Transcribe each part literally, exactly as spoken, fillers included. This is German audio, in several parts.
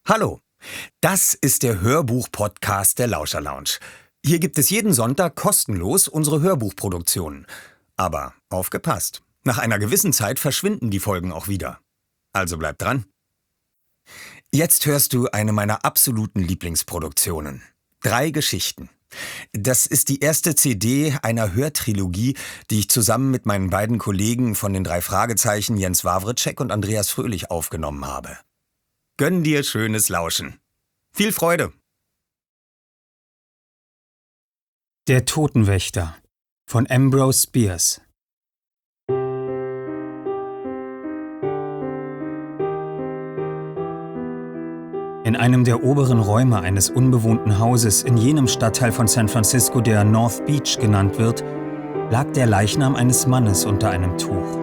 Hallo, das ist der Hörbuch-Podcast der Lauscher Lounge. Hier gibt es jeden Sonntag kostenlos unsere Hörbuchproduktionen. Aber aufgepasst, nach einer gewissen Zeit verschwinden die Folgen auch wieder. Also bleib dran. Jetzt hörst du eine meiner absoluten Lieblingsproduktionen. Drei Geschichten. Das ist die erste C D einer Hörtrilogie, die ich zusammen mit meinen beiden Kollegen von den drei Fragezeichen Jens Wawrczeck und Andreas Fröhlich aufgenommen habe. Gönn dir schönes Lauschen. Viel Freude! Der Totenwächter von Ambrose Bierce. In einem der oberen Räume eines unbewohnten Hauses in jenem Stadtteil von San Francisco, der North Beach genannt wird, lag der Leichnam eines Mannes unter einem Tuch.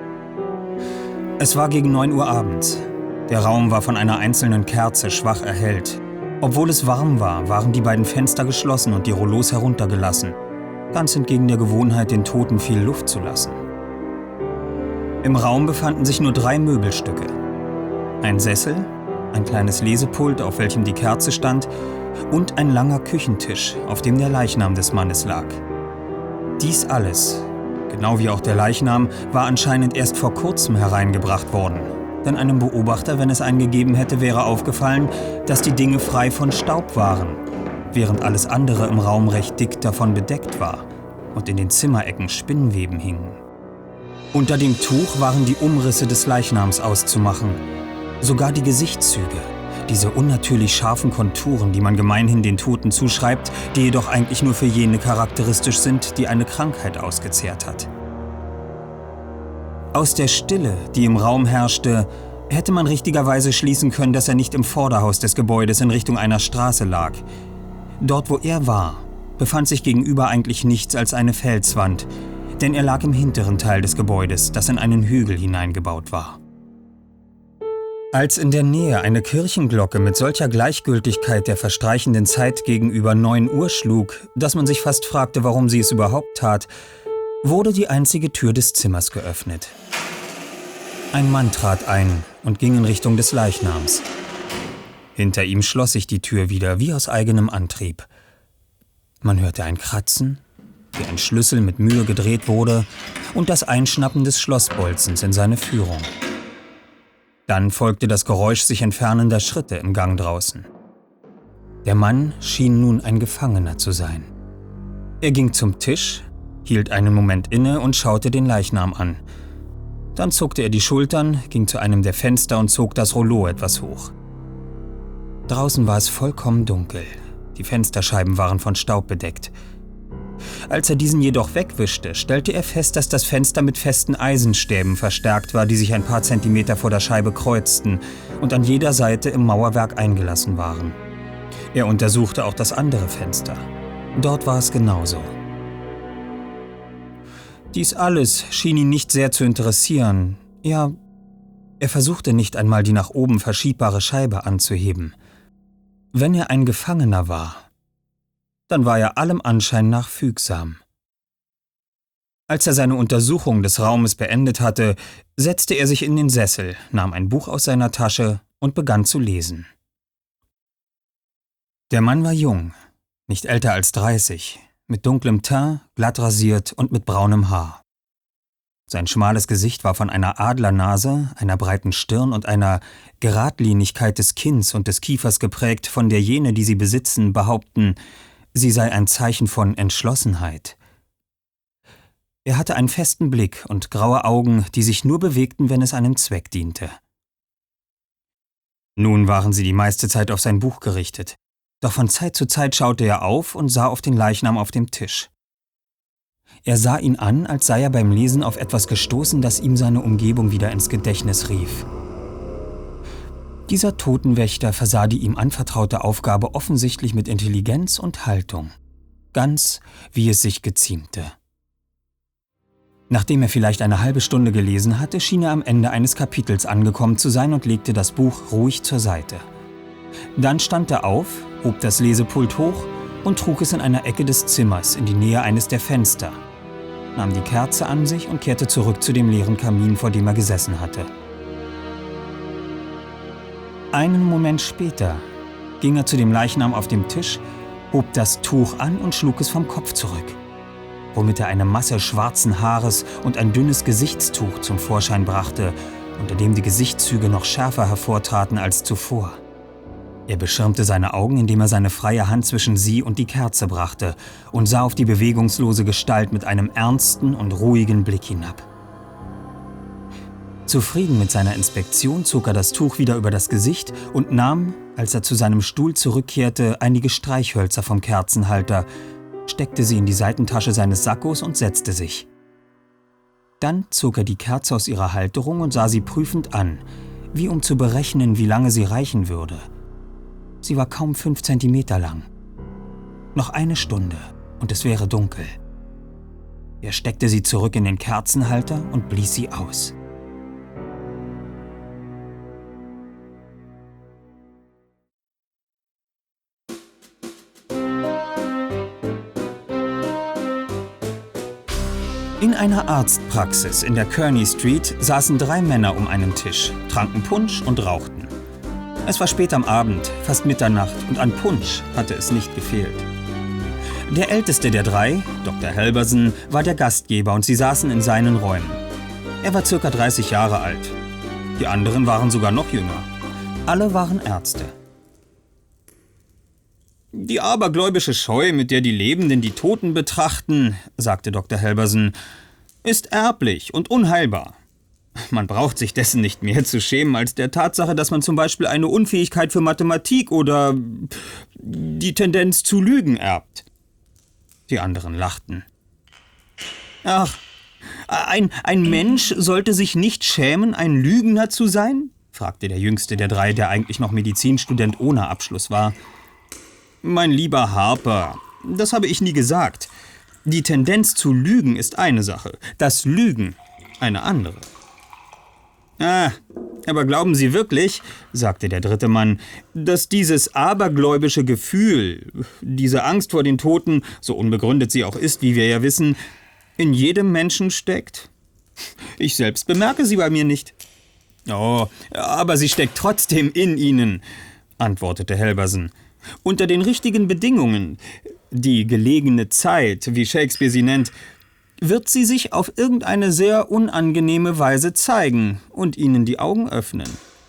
Es war gegen neun Uhr abends. Der Raum war von einer einzelnen Kerze schwach erhellt. Obwohl es warm war, waren die beiden Fenster geschlossen und die Rollos heruntergelassen, ganz entgegen der Gewohnheit, den Toten viel Luft zu lassen. Im Raum befanden sich nur drei Möbelstücke. Ein Sessel, ein kleines Lesepult, auf welchem die Kerze stand, und ein langer Küchentisch, auf dem der Leichnam des Mannes lag. Dies alles, genau wie auch der Leichnam, war anscheinend erst vor kurzem hereingebracht worden. Denn einem Beobachter, wenn es einen gegeben hätte, wäre aufgefallen, dass die Dinge frei von Staub waren, während alles andere im Raum recht dick davon bedeckt war und in den Zimmerecken Spinnweben hingen. Unter dem Tuch waren die Umrisse des Leichnams auszumachen, sogar die Gesichtszüge, diese unnatürlich scharfen Konturen, die man gemeinhin den Toten zuschreibt, die jedoch eigentlich nur für jene charakteristisch sind, die eine Krankheit ausgezehrt hat. Aus der Stille, die im Raum herrschte, hätte man richtigerweise schließen können, dass er nicht im Vorderhaus des Gebäudes in Richtung einer Straße lag. Dort, wo er war, befand sich gegenüber eigentlich nichts als eine Felswand, denn er lag im hinteren Teil des Gebäudes, das in einen Hügel hineingebaut war. Als in der Nähe eine Kirchenglocke mit solcher Gleichgültigkeit der verstreichenden Zeit gegenüber neun Uhr schlug, dass man sich fast fragte, warum sie es überhaupt tat, wurde die einzige Tür des Zimmers geöffnet. Ein Mann trat ein und ging in Richtung des Leichnams. Hinter ihm schloss sich die Tür wieder, wie aus eigenem Antrieb. Man hörte ein Kratzen, wie ein Schlüssel mit Mühe gedreht wurde, und das Einschnappen des Schlossbolzens in seine Führung. Dann folgte das Geräusch sich entfernender Schritte im Gang draußen. Der Mann schien nun ein Gefangener zu sein. Er ging zum Tisch, hielt einen Moment inne und schaute den Leichnam an. Dann zuckte er die Schultern, ging zu einem der Fenster und zog das Rollo etwas hoch. Draußen war es vollkommen dunkel. Die Fensterscheiben waren von Staub bedeckt. Als er diesen jedoch wegwischte, stellte er fest, dass das Fenster mit festen Eisenstäben verstärkt war, die sich ein paar Zentimeter vor der Scheibe kreuzten und an jeder Seite im Mauerwerk eingelassen waren. Er untersuchte auch das andere Fenster. Dort war es genauso. Dies alles schien ihn nicht sehr zu interessieren. Ja, er versuchte nicht einmal, die nach oben verschiebbare Scheibe anzuheben. Wenn er ein Gefangener war, dann war er allem Anschein nach fügsam. Als er seine Untersuchung des Raumes beendet hatte, setzte er sich in den Sessel, nahm ein Buch aus seiner Tasche und begann zu lesen. Der Mann war jung, nicht älter als dreißig, mit dunklem Teint, glatt rasiert und mit braunem Haar. Sein schmales Gesicht war von einer Adlernase, einer breiten Stirn und einer Geradlinigkeit des Kinns und des Kiefers geprägt, von der jene, die sie besitzen, behaupten, sie sei ein Zeichen von Entschlossenheit. Er hatte einen festen Blick und graue Augen, die sich nur bewegten, wenn es einem Zweck diente. Nun waren sie die meiste Zeit auf sein Buch gerichtet. Doch von Zeit zu Zeit schaute er auf und sah auf den Leichnam auf dem Tisch. Er sah ihn an, als sei er beim Lesen auf etwas gestoßen, das ihm seine Umgebung wieder ins Gedächtnis rief. Dieser Totenwächter versah die ihm anvertraute Aufgabe offensichtlich mit Intelligenz und Haltung, ganz wie es sich geziemte. Nachdem er vielleicht eine halbe Stunde gelesen hatte, schien er am Ende eines Kapitels angekommen zu sein und legte das Buch ruhig zur Seite. Dann stand er auf, hob das Lesepult hoch und trug es in einer Ecke des Zimmers in die Nähe eines der Fenster, nahm die Kerze an sich und kehrte zurück zu dem leeren Kamin, vor dem er gesessen hatte. Einen Moment später ging er zu dem Leichnam auf dem Tisch, hob das Tuch an und schlug es vom Kopf zurück, womit er eine Masse schwarzen Haares und ein dünnes Gesichtstuch zum Vorschein brachte, unter dem die Gesichtszüge noch schärfer hervortraten als zuvor. Er beschirmte seine Augen, indem er seine freie Hand zwischen sie und die Kerze brachte und sah auf die bewegungslose Gestalt mit einem ernsten und ruhigen Blick hinab. Zufrieden mit seiner Inspektion zog er das Tuch wieder über das Gesicht und nahm, als er zu seinem Stuhl zurückkehrte, einige Streichhölzer vom Kerzenhalter, steckte sie in die Seitentasche seines Sakkos und setzte sich. Dann zog er die Kerze aus ihrer Halterung und sah sie prüfend an, wie um zu berechnen, wie lange sie reichen würde. Sie war kaum fünf Zentimeter lang. Noch eine Stunde und es wäre dunkel. Er steckte sie zurück in den Kerzenhalter und blies sie aus. In einer Arztpraxis in der Kearney Street saßen drei Männer um einen Tisch, tranken Punsch und rauchten. Es war spät am Abend, fast Mitternacht, und an Punsch hatte es nicht gefehlt. Der älteste der drei, Doktor Halverson, war der Gastgeber und sie saßen in seinen Räumen. Er war circa dreißig Jahre alt. Die anderen waren sogar noch jünger. Alle waren Ärzte. »Die abergläubische Scheu, mit der die Lebenden die Toten betrachten«, sagte Doktor Halverson, »ist erblich und unheilbar. Man braucht sich dessen nicht mehr zu schämen als der Tatsache, dass man zum Beispiel eine Unfähigkeit für Mathematik oder die Tendenz zu lügen erbt.« Die anderen lachten. »Ach, ein, ein Mensch sollte sich nicht schämen, ein Lügner zu sein?« fragte der jüngste der drei, der eigentlich noch Medizinstudent ohne Abschluss war. »Mein lieber Harper, das habe ich nie gesagt. Die Tendenz zu lügen ist eine Sache, das Lügen eine andere.« »Ah, aber glauben Sie wirklich«, sagte der dritte Mann, »dass dieses abergläubische Gefühl, diese Angst vor den Toten, so unbegründet sie auch ist, wie wir ja wissen, in jedem Menschen steckt? Ich selbst bemerke sie bei mir nicht.« »Oh, aber sie steckt trotzdem in Ihnen«, antwortete Halverson. »Unter den richtigen Bedingungen, die gelegene Zeit, wie Shakespeare sie nennt, wird sie sich auf irgendeine sehr unangenehme Weise zeigen und Ihnen die Augen öffnen.«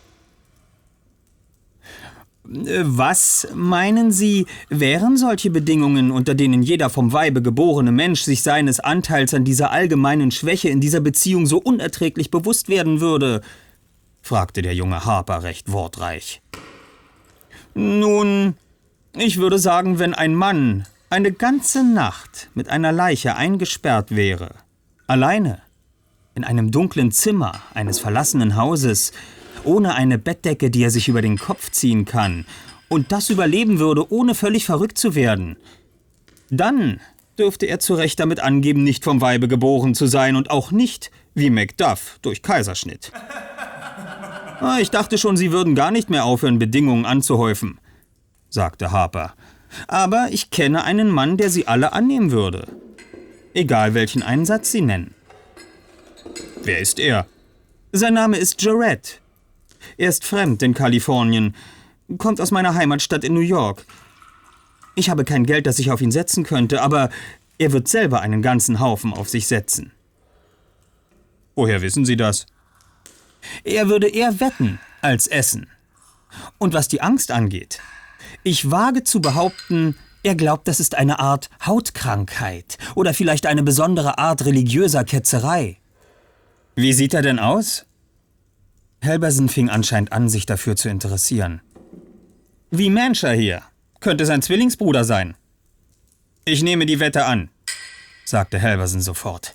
»Was, meinen Sie, wären solche Bedingungen, unter denen jeder vom Weibe geborene Mensch sich seines Anteils an dieser allgemeinen Schwäche in dieser Beziehung so unerträglich bewusst werden würde?« fragte der junge Harper recht wortreich. »Nun, ich würde sagen, wenn ein Mann eine ganze Nacht mit einer Leiche eingesperrt wäre, alleine, in einem dunklen Zimmer eines verlassenen Hauses, ohne eine Bettdecke, die er sich über den Kopf ziehen kann, und das überleben würde, ohne völlig verrückt zu werden, dann dürfte er zu Recht damit angeben, nicht vom Weibe geboren zu sein und auch nicht, wie Macduff, durch Kaiserschnitt. »Ich dachte schon, Sie würden gar nicht mehr aufhören, Bedingungen anzuhäufen«, sagte Harper. »Aber ich kenne einen Mann, der sie alle annehmen würde. Egal, welchen Einsatz Sie nennen.« »Wer ist er?« »Sein Name ist Jarrett. Er ist fremd in Kalifornien, kommt aus meiner Heimatstadt in New York. Ich habe kein Geld, das ich auf ihn setzen könnte, aber er wird selber einen ganzen Haufen auf sich setzen.« »Woher wissen Sie das?« »Er würde eher wetten als essen. Und was die Angst angeht, ich wage zu behaupten, er glaubt, das ist eine Art Hautkrankheit oder vielleicht eine besondere Art religiöser Ketzerei.« »Wie sieht er denn aus?« Halverson fing anscheinend an, sich dafür zu interessieren. »Wie Mancher hier. Könnte sein Zwillingsbruder sein.« »Ich nehme die Wette an«, sagte Halverson sofort.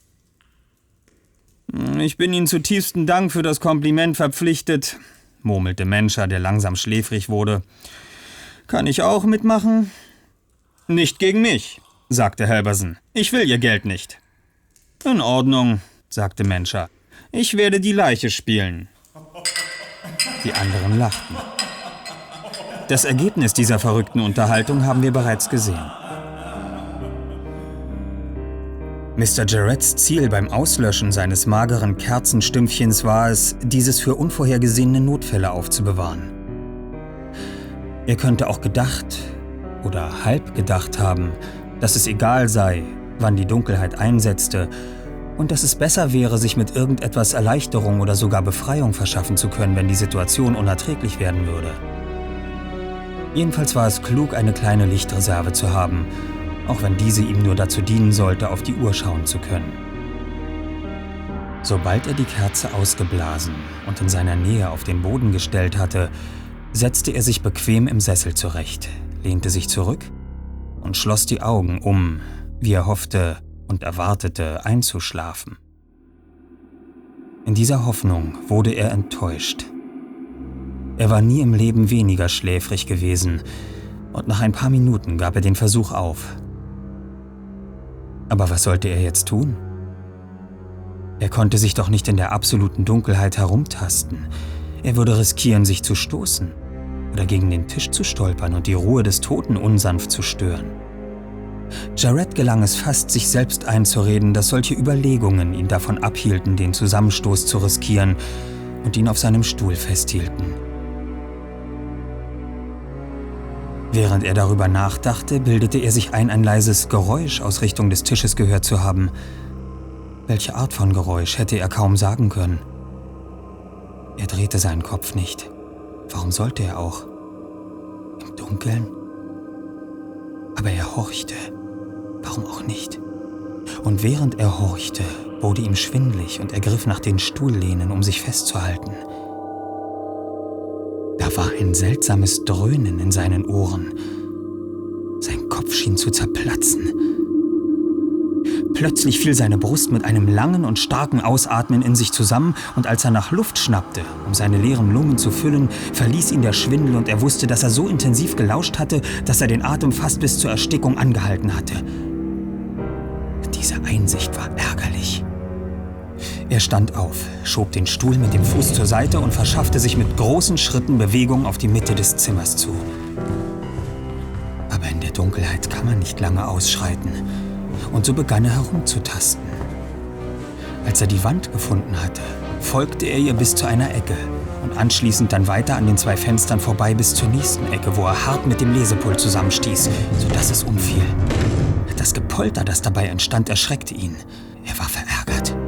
»Ich bin Ihnen zu tiefstem Dank für das Kompliment verpflichtet«, murmelte Mancher, der langsam schläfrig wurde. »Kann ich auch mitmachen?« »Nicht gegen mich«, sagte Halverson. »Ich will Ihr Geld nicht.« »In Ordnung«, sagte Mancher. »Ich werde die Leiche spielen.« Die anderen lachten. Das Ergebnis dieser verrückten Unterhaltung haben wir bereits gesehen. Mister Jarretts Ziel beim Auslöschen seines mageren Kerzenstümpchens war es, dieses für unvorhergesehene Notfälle aufzubewahren. Er könnte auch gedacht oder halb gedacht haben, dass es egal sei, wann die Dunkelheit einsetzte und dass es besser wäre, sich mit irgendetwas Erleichterung oder sogar Befreiung verschaffen zu können, wenn die Situation unerträglich werden würde. Jedenfalls war es klug, eine kleine Lichtreserve zu haben, auch wenn diese ihm nur dazu dienen sollte, auf die Uhr schauen zu können. Sobald er die Kerze ausgeblasen und in seiner Nähe auf den Boden gestellt hatte, setzte er sich bequem im Sessel zurecht, lehnte sich zurück und schloss die Augen, um, wie er hoffte und erwartete, einzuschlafen. In dieser Hoffnung wurde er enttäuscht. Er war nie im Leben weniger schläfrig gewesen und nach ein paar Minuten gab er den Versuch auf. Aber was sollte er jetzt tun? Er konnte sich doch nicht in der absoluten Dunkelheit herumtasten. Er würde riskieren, sich zu stoßen oder gegen den Tisch zu stolpern und die Ruhe des Toten unsanft zu stören. Jared gelang es fast, sich selbst einzureden, dass solche Überlegungen ihn davon abhielten, den Zusammenstoß zu riskieren und ihn auf seinem Stuhl festhielten. Während er darüber nachdachte, bildete er sich ein, ein leises Geräusch aus Richtung des Tisches gehört zu haben. Welche Art von Geräusch hätte er kaum sagen können. Er drehte seinen Kopf nicht. Warum sollte er auch? Im Dunkeln? Aber er horchte. Warum auch nicht? Und während er horchte, wurde ihm schwindelig und er griff nach den Stuhllehnen, um sich festzuhalten. Da war ein seltsames Dröhnen in seinen Ohren. Sein Kopf schien zu zerplatzen. Plötzlich fiel seine Brust mit einem langen und starken Ausatmen in sich zusammen und als er nach Luft schnappte, um seine leeren Lungen zu füllen, verließ ihn der Schwindel und er wusste, dass er so intensiv gelauscht hatte, dass er den Atem fast bis zur Erstickung angehalten hatte. Diese Einsicht war ärgerlich. Er stand auf, schob den Stuhl mit dem Fuß zur Seite und verschaffte sich mit großen Schritten Bewegung auf die Mitte des Zimmers zu. Aber in der Dunkelheit kann man nicht lange ausschreiten. Und so begann er herumzutasten. Als er die Wand gefunden hatte, folgte er ihr bis zu einer Ecke und anschließend dann weiter an den zwei Fenstern vorbei bis zur nächsten Ecke, wo er hart mit dem Lesepult zusammenstieß, sodass es umfiel. Das Gepolter, das dabei entstand, erschreckte ihn. Er war verärgert.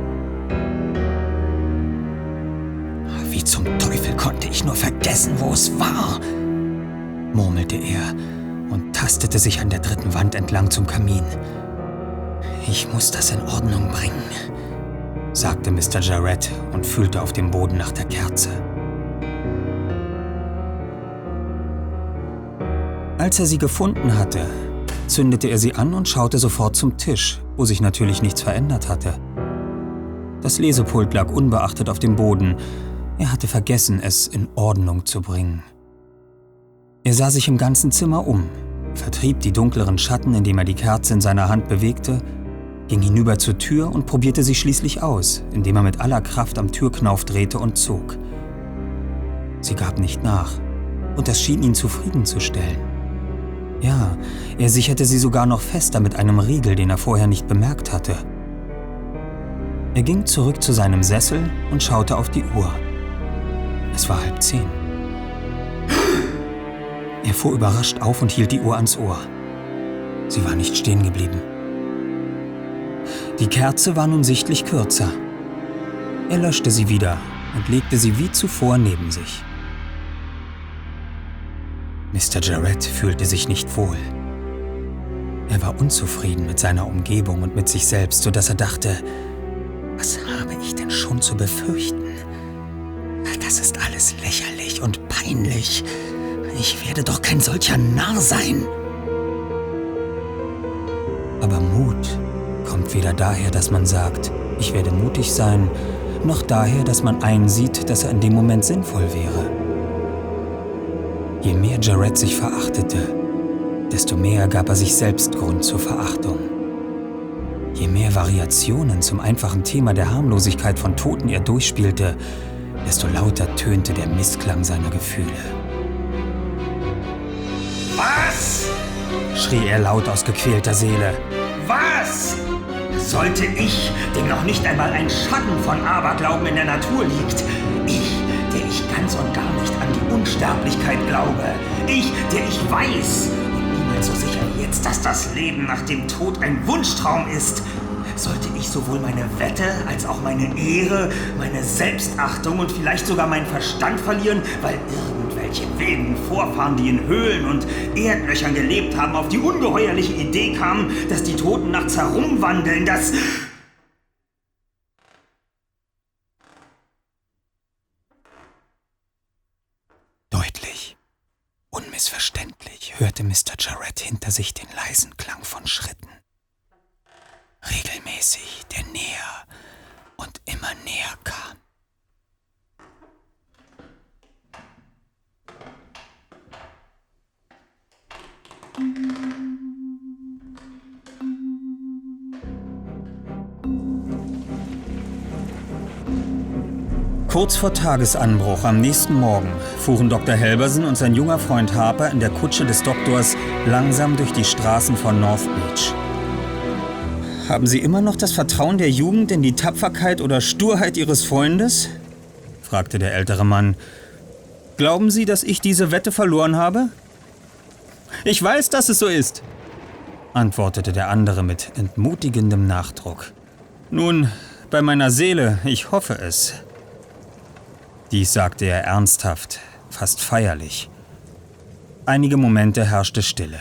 Wie zum Teufel konnte ich nur vergessen, wo es war, murmelte er und tastete sich an der dritten Wand entlang zum Kamin. Ich muss das in Ordnung bringen, sagte Mister Jared und fühlte auf dem Boden nach der Kerze. Als er sie gefunden hatte, zündete er sie an und schaute sofort zum Tisch, wo sich natürlich nichts verändert hatte. Das Lesepult lag unbeachtet auf dem Boden. Er hatte vergessen, es in Ordnung zu bringen. Er sah sich im ganzen Zimmer um, vertrieb die dunkleren Schatten, indem er die Kerze in seiner Hand bewegte, ging hinüber zur Tür und probierte sie schließlich aus, indem er mit aller Kraft am Türknauf drehte und zog. Sie gab nicht nach, und das schien ihn zufriedenzustellen. Ja, er sicherte sie sogar noch fester mit einem Riegel, den er vorher nicht bemerkt hatte. Er ging zurück zu seinem Sessel und schaute auf die Uhr. Es war halb zehn. Er fuhr überrascht auf und hielt die Uhr ans Ohr. Sie war nicht stehen geblieben. Die Kerze war nun sichtlich kürzer. Er löschte sie wieder und legte sie wie zuvor neben sich. Mister Jared fühlte sich nicht wohl. Er war unzufrieden mit seiner Umgebung und mit sich selbst, sodass er dachte, was habe ich denn schon zu befürchten? Das ist alles lächerlich und peinlich. Ich werde doch kein solcher Narr sein. Aber Mut kommt weder daher, dass man sagt, ich werde mutig sein, noch daher, dass man einsieht, dass er in dem Moment sinnvoll wäre. Je mehr Jared sich verachtete, desto mehr gab er sich selbst Grund zur Verachtung. Je mehr Variationen zum einfachen Thema der Harmlosigkeit von Toten er durchspielte, desto lauter tönte der Missklang seiner Gefühle. Was? Schrie er laut aus gequälter Seele. Was? Sollte ich, dem noch nicht einmal ein Schatten von Aberglauben in der Natur liegt, ich, der ich ganz und gar nicht an die Unsterblichkeit glaube. Ich, der ich weiß und niemals so sicher wie jetzt, dass das Leben nach dem Tod ein Wunschtraum ist. Sollte ich sowohl meine Wette als auch meine Ehre, meine Selbstachtung und vielleicht sogar meinen Verstand verlieren, weil irgendwelche wilden Vorfahren, die in Höhlen und Erdlöchern gelebt haben, auf die ungeheuerliche Idee kamen, dass die Toten nachts herumwandeln, dass... Deutlich, unmissverständlich hörte Mister Jarrett hinter sich den leisen Klang von Schritten. Regelmäßig, der näher und immer näher kam. Kurz vor Tagesanbruch am nächsten Morgen fuhren Doktor Helberson und sein junger Freund Harper in der Kutsche des Doktors langsam durch die Straßen von North Beach. »Haben Sie immer noch das Vertrauen der Jugend in die Tapferkeit oder Sturheit Ihres Freundes?« fragte der ältere Mann. »Glauben Sie, dass ich diese Wette verloren habe?« »Ich weiß, dass es so ist«, antwortete der andere mit entmutigendem Nachdruck. »Nun, bei meiner Seele, ich hoffe es.« Dies sagte er ernsthaft, fast feierlich. Einige Momente herrschte Stille.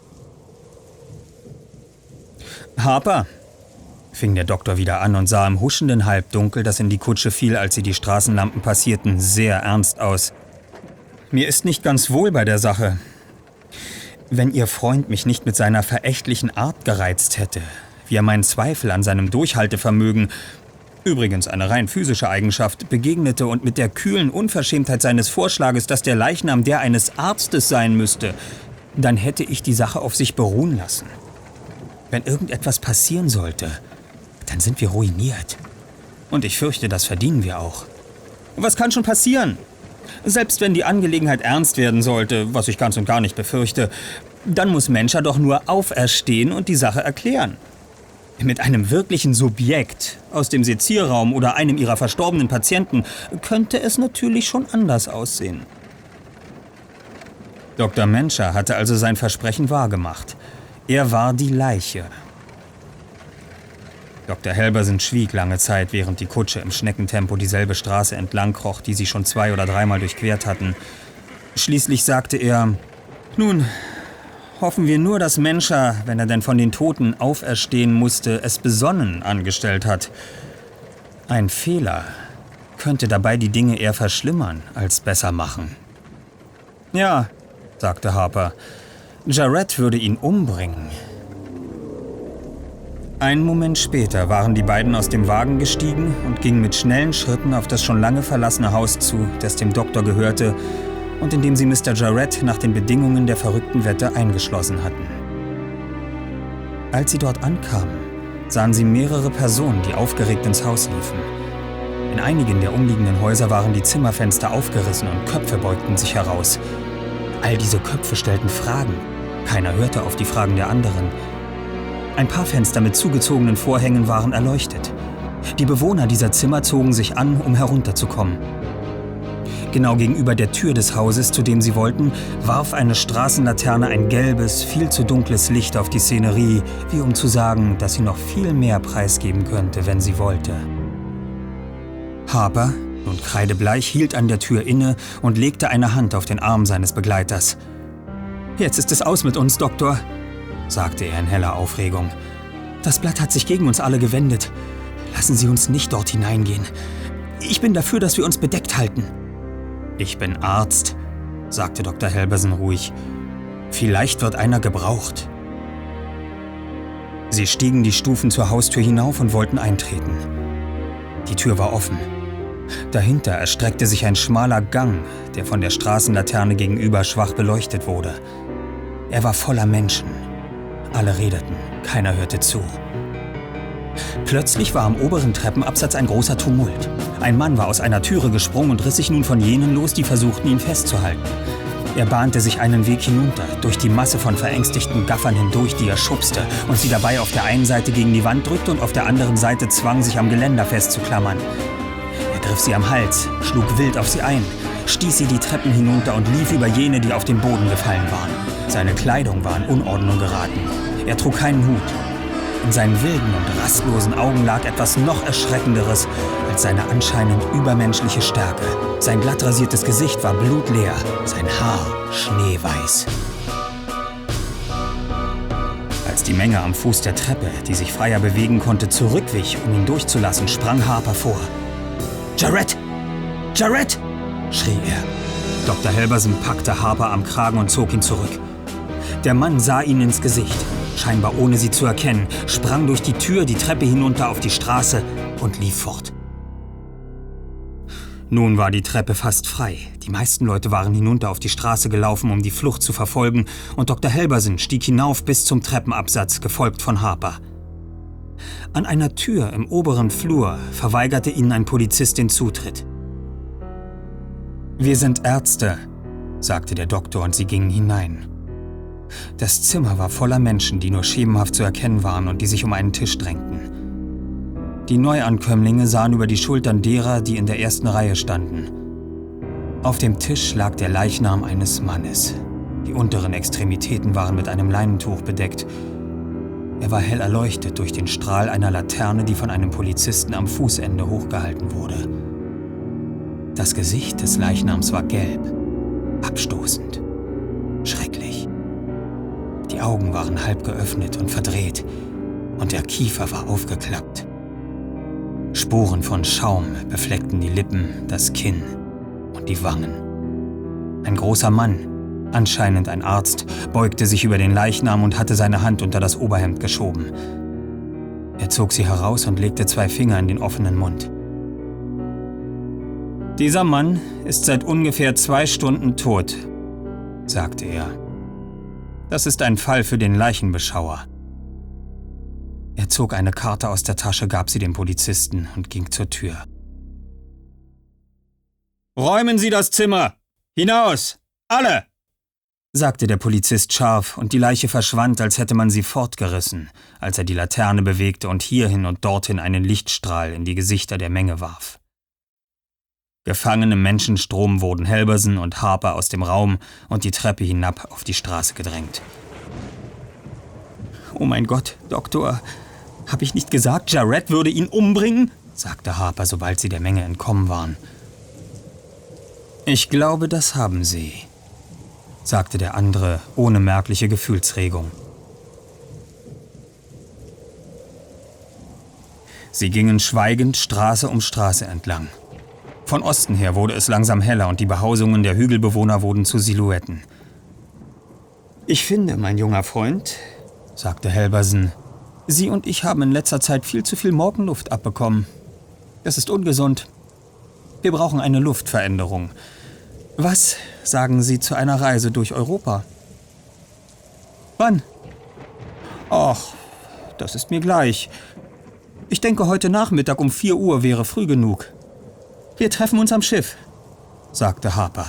»Harper«, fing der Doktor wieder an und sah im huschenden Halbdunkel, das in die Kutsche fiel, als sie die Straßenlampen passierten, sehr ernst aus. »Mir ist nicht ganz wohl bei der Sache. Wenn Ihr Freund mich nicht mit seiner verächtlichen Art gereizt hätte, wie er meinen Zweifel an seinem Durchhaltevermögen, übrigens eine rein physische Eigenschaft, begegnete und mit der kühlen Unverschämtheit seines Vorschlages, dass der Leichnam der eines Arztes sein müsste, dann hätte ich die Sache auf sich beruhen lassen. Wenn irgendetwas passieren sollte, dann sind wir ruiniert. Und ich fürchte, das verdienen wir auch. Was kann schon passieren? Selbst wenn die Angelegenheit ernst werden sollte, was ich ganz und gar nicht befürchte, dann muss Menscher doch nur auferstehen und die Sache erklären. Mit einem wirklichen Subjekt aus dem Sezierraum oder einem ihrer verstorbenen Patienten könnte es natürlich schon anders aussehen. Doktor Menscher hatte also sein Versprechen wahrgemacht. Er war die Leiche. Doktor Helberson schwieg lange Zeit, während die Kutsche im Schneckentempo dieselbe Straße entlang kroch, die sie schon zwei- oder dreimal durchquert hatten. Schließlich sagte er, »Nun, hoffen wir nur, dass Menscher, wenn er denn von den Toten auferstehen musste, es besonnen angestellt hat. Ein Fehler könnte dabei die Dinge eher verschlimmern als besser machen.« »Ja«, sagte Harper, »Jarrett würde ihn umbringen.« Einen Moment später waren die beiden aus dem Wagen gestiegen und gingen mit schnellen Schritten auf das schon lange verlassene Haus zu, das dem Doktor gehörte und in dem sie Mister Jarrett nach den Bedingungen der verrückten Wette eingeschlossen hatten. Als sie dort ankamen, sahen sie mehrere Personen, die aufgeregt ins Haus liefen. In einigen der umliegenden Häuser waren die Zimmerfenster aufgerissen und Köpfe beugten sich heraus. All diese Köpfe stellten Fragen. Keiner hörte auf die Fragen der anderen. Ein paar Fenster mit zugezogenen Vorhängen waren erleuchtet. Die Bewohner dieser Zimmer zogen sich an, um herunterzukommen. Genau gegenüber der Tür des Hauses, zu dem sie wollten, warf eine Straßenlaterne ein gelbes, viel zu dunkles Licht auf die Szenerie, wie um zu sagen, dass sie noch viel mehr preisgeben könnte, wenn sie wollte. Harper, nun kreidebleich, hielt an der Tür inne und legte eine Hand auf den Arm seines Begleiters. »Jetzt ist es aus mit uns, Doktor«, sagte er in heller Aufregung. »Das Blatt hat sich gegen uns alle gewendet. Lassen Sie uns nicht dort hineingehen. Ich bin dafür, dass wir uns bedeckt halten.« »Ich bin Arzt«, sagte Doktor Helberson ruhig. »Vielleicht wird einer gebraucht.« Sie stiegen die Stufen zur Haustür hinauf und wollten eintreten. Die Tür war offen. Dahinter erstreckte sich ein schmaler Gang, der von der Straßenlaterne gegenüber schwach beleuchtet wurde. Er war voller Menschen. Alle redeten, keiner hörte zu. Plötzlich war am oberen Treppenabsatz ein großer Tumult. Ein Mann war aus einer Türe gesprungen und riss sich nun von jenen los, die versuchten, ihn festzuhalten. Er bahnte sich einen Weg hinunter, durch die Masse von verängstigten Gaffern hindurch, die er schubste und sie dabei auf der einen Seite gegen die Wand drückte und auf der anderen Seite zwang, sich am Geländer festzuklammern. Er griff griff sie am Hals, schlug wild auf sie ein, stieß sie die Treppen hinunter und lief über jene, die auf den Boden gefallen waren. Seine Kleidung war in Unordnung geraten. Er trug keinen Hut. In seinen wilden und rastlosen Augen lag etwas noch Erschreckenderes als seine anscheinend übermenschliche Stärke. Sein glatt rasiertes Gesicht war blutleer, sein Haar schneeweiß. Als die Menge am Fuß der Treppe, die sich freier bewegen konnte, zurückwich, um ihn durchzulassen, sprang Harper vor. »Jarrett! Jarrett!« schrie er. Doktor Helberson packte Harper am Kragen und zog ihn zurück. Der Mann sah ihn ins Gesicht, scheinbar ohne sie zu erkennen, sprang durch die Tür die Treppe hinunter auf die Straße und lief fort. Nun war die Treppe fast frei. Die meisten Leute waren hinunter auf die Straße gelaufen, um die Flucht zu verfolgen, und Doktor Helberson stieg hinauf bis zum Treppenabsatz, gefolgt von Harper. An einer Tür im oberen Flur verweigerte ihnen ein Polizist den Zutritt. »Wir sind Ärzte«, sagte der Doktor, und sie gingen hinein. Das Zimmer war voller Menschen, die nur schemenhaft zu erkennen waren und die sich um einen Tisch drängten. Die Neuankömmlinge sahen über die Schultern derer, die in der ersten Reihe standen. Auf dem Tisch lag der Leichnam eines Mannes. Die unteren Extremitäten waren mit einem Leinentuch bedeckt. Er war hell erleuchtet durch den Strahl einer Laterne, die von einem Polizisten am Fußende hochgehalten wurde. Das Gesicht des Leichnams war gelb, abstoßend, schrecklich. Die Augen waren halb geöffnet und verdreht und der Kiefer war aufgeklappt. Spuren von Schaum befleckten die Lippen, das Kinn und die Wangen. Ein großer Mann, anscheinend ein Arzt, beugte sich über den Leichnam und hatte seine Hand unter das Oberhemd geschoben. Er zog sie heraus und legte zwei Finger in den offenen Mund. »Dieser Mann ist seit ungefähr zwei Stunden tot«, sagte er. »Das ist ein Fall für den Leichenbeschauer.« Er zog eine Karte aus der Tasche, gab sie dem Polizisten und ging zur Tür. »Räumen Sie das Zimmer! Hinaus! Alle!« sagte der Polizist scharf, und die Leiche verschwand, als hätte man sie fortgerissen, als er die Laterne bewegte und hierhin und dorthin einen Lichtstrahl in die Gesichter der Menge warf. Gefangen im Menschenstrom wurden Helberson und Harper aus dem Raum und die Treppe hinab auf die Straße gedrängt. »Oh mein Gott, Doktor, habe ich nicht gesagt, Jarrett würde ihn umbringen?« sagte Harper, sobald sie der Menge entkommen waren. »Ich glaube, das haben Sie«, sagte der andere ohne merkliche Gefühlsregung. Sie gingen schweigend Straße um Straße entlang. Von Osten her wurde es langsam heller und die Behausungen der Hügelbewohner wurden zu Silhouetten. »Ich finde, mein junger Freund«, sagte Helberson, »Sie und ich haben in letzter Zeit viel zu viel Morgenluft abbekommen. Das ist ungesund. Wir brauchen eine Luftveränderung. Was sagen Sie zu einer Reise durch Europa?« »Wann?« »Ach, das ist mir gleich. Ich denke, heute Nachmittag um vier Uhr wäre früh genug. Wir treffen uns am Schiff«, sagte Harper.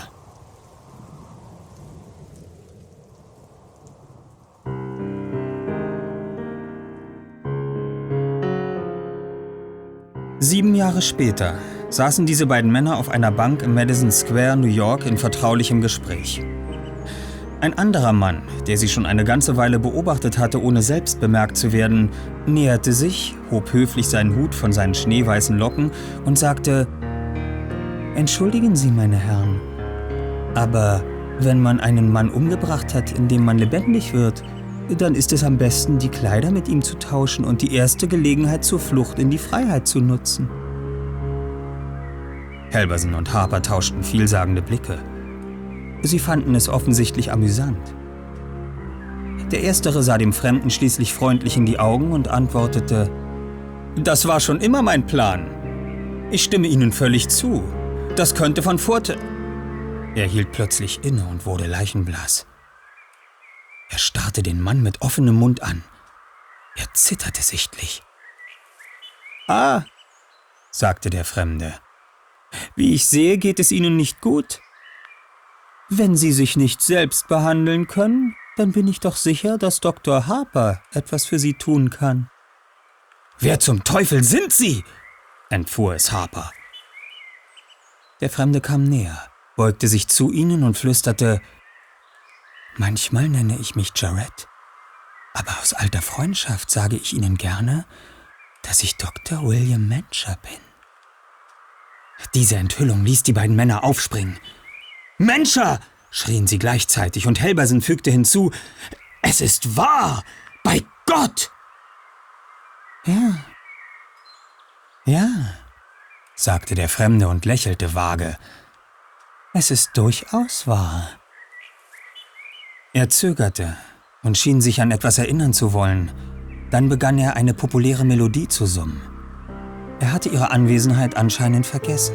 Sieben Jahre später saßen diese beiden Männer auf einer Bank im Madison Square, New York, in vertraulichem Gespräch. Ein anderer Mann, der sie schon eine ganze Weile beobachtet hatte, ohne selbst bemerkt zu werden, näherte sich, hob höflich seinen Hut von seinen schneeweißen Locken und sagte: »Entschuldigen Sie, meine Herren, aber wenn man einen Mann umgebracht hat, indem man lebendig wird, dann ist es am besten, die Kleider mit ihm zu tauschen und die erste Gelegenheit zur Flucht in die Freiheit zu nutzen.« Helberson und Harper tauschten vielsagende Blicke. Sie fanden es offensichtlich amüsant. Der Erstere sah dem Fremden schließlich freundlich in die Augen und antwortete: »Das war schon immer mein Plan. Ich stimme Ihnen völlig zu. Das könnte von Vorteil...« Er hielt plötzlich inne und wurde leichenblass. Er starrte den Mann mit offenem Mund an. Er zitterte sichtlich. »Ah«, sagte der Fremde, »wie ich sehe, geht es Ihnen nicht gut. Wenn Sie sich nicht selbst behandeln können, dann bin ich doch sicher, dass Doktor Harper etwas für Sie tun kann.« »Wer zum Teufel sind Sie?«, entfuhr es Harper. Der Fremde kam näher, beugte sich zu ihnen und flüsterte: »Manchmal nenne ich mich Jared, aber aus alter Freundschaft sage ich Ihnen gerne, dass ich Doktor William Mencher bin.« Diese Enthüllung ließ die beiden Männer aufspringen. »Mencher!« schrien sie gleichzeitig, und Helbersen fügte hinzu: »Es ist wahr! Bei Gott!« »Ja, ja«, sagte der Fremde und lächelte vage. »Es ist durchaus wahr.« Er zögerte und schien sich an etwas erinnern zu wollen. Dann begann er, eine populäre Melodie zu summen. Er hatte ihre Anwesenheit anscheinend vergessen.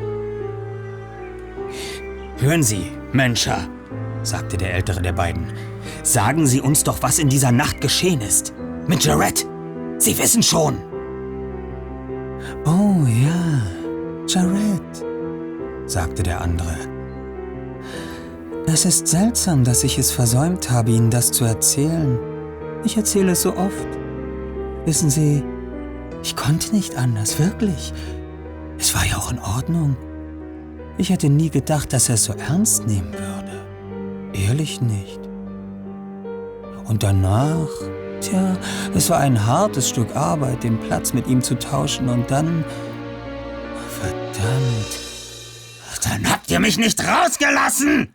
»Hören Sie, Mencher«, sagte der ältere der beiden, »sagen Sie uns doch, was in dieser Nacht geschehen ist. Mit Jared. Sie wissen schon.« »Oh ja, Jared«, sagte der andere. »Es ist seltsam, dass ich es versäumt habe, Ihnen das zu erzählen. Ich erzähle es so oft. Wissen Sie, ich konnte nicht anders, wirklich. Es war ja auch in Ordnung. Ich hätte nie gedacht, dass er es so ernst nehmen würde. Ehrlich nicht. Und danach, tja, es war ein hartes Stück Arbeit, den Platz mit ihm zu tauschen, und dann... Verdammt. Dann habt ihr mich nicht rausgelassen!«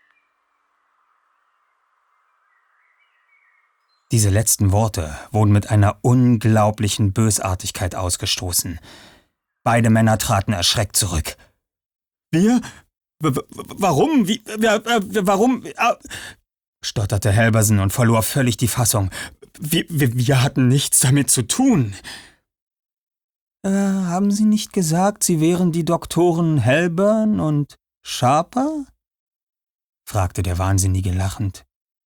Diese letzten Worte wurden mit einer unglaublichen Bösartigkeit ausgestoßen. Beide Männer traten erschreckt zurück. »Wir? W- w- warum? Wie? W- w- warum? Äh, stotterte Helbersen und verlor völlig die Fassung. Wir, wir, wir hatten nichts damit zu tun.« Äh, haben Sie nicht gesagt, Sie wären die Doktoren Helburn und Sharper?« fragte der Wahnsinnige lachend.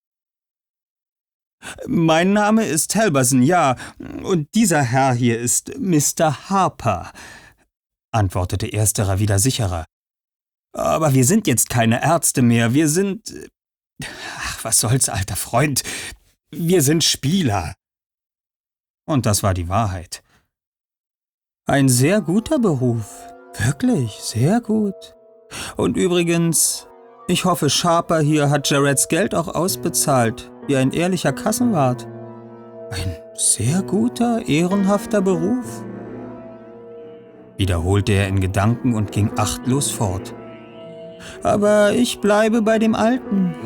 »Mein Name ist Helbersen, ja, und dieser Herr hier ist Mister Harper«, antwortete ersterer wieder sicherer. »Aber wir sind jetzt keine Ärzte mehr, wir sind... Ach, was soll's, alter Freund, wir sind Spieler.« Und das war die Wahrheit. Ein sehr guter Beruf, wirklich sehr gut. Und übrigens, ich hoffe, Sharper hier hat Jareds Geld auch ausbezahlt, wie ein ehrlicher Kassenwart. Ein sehr guter, ehrenhafter Beruf«, wiederholte er in Gedanken und ging achtlos fort. »Aber ich bleibe bei dem Alten.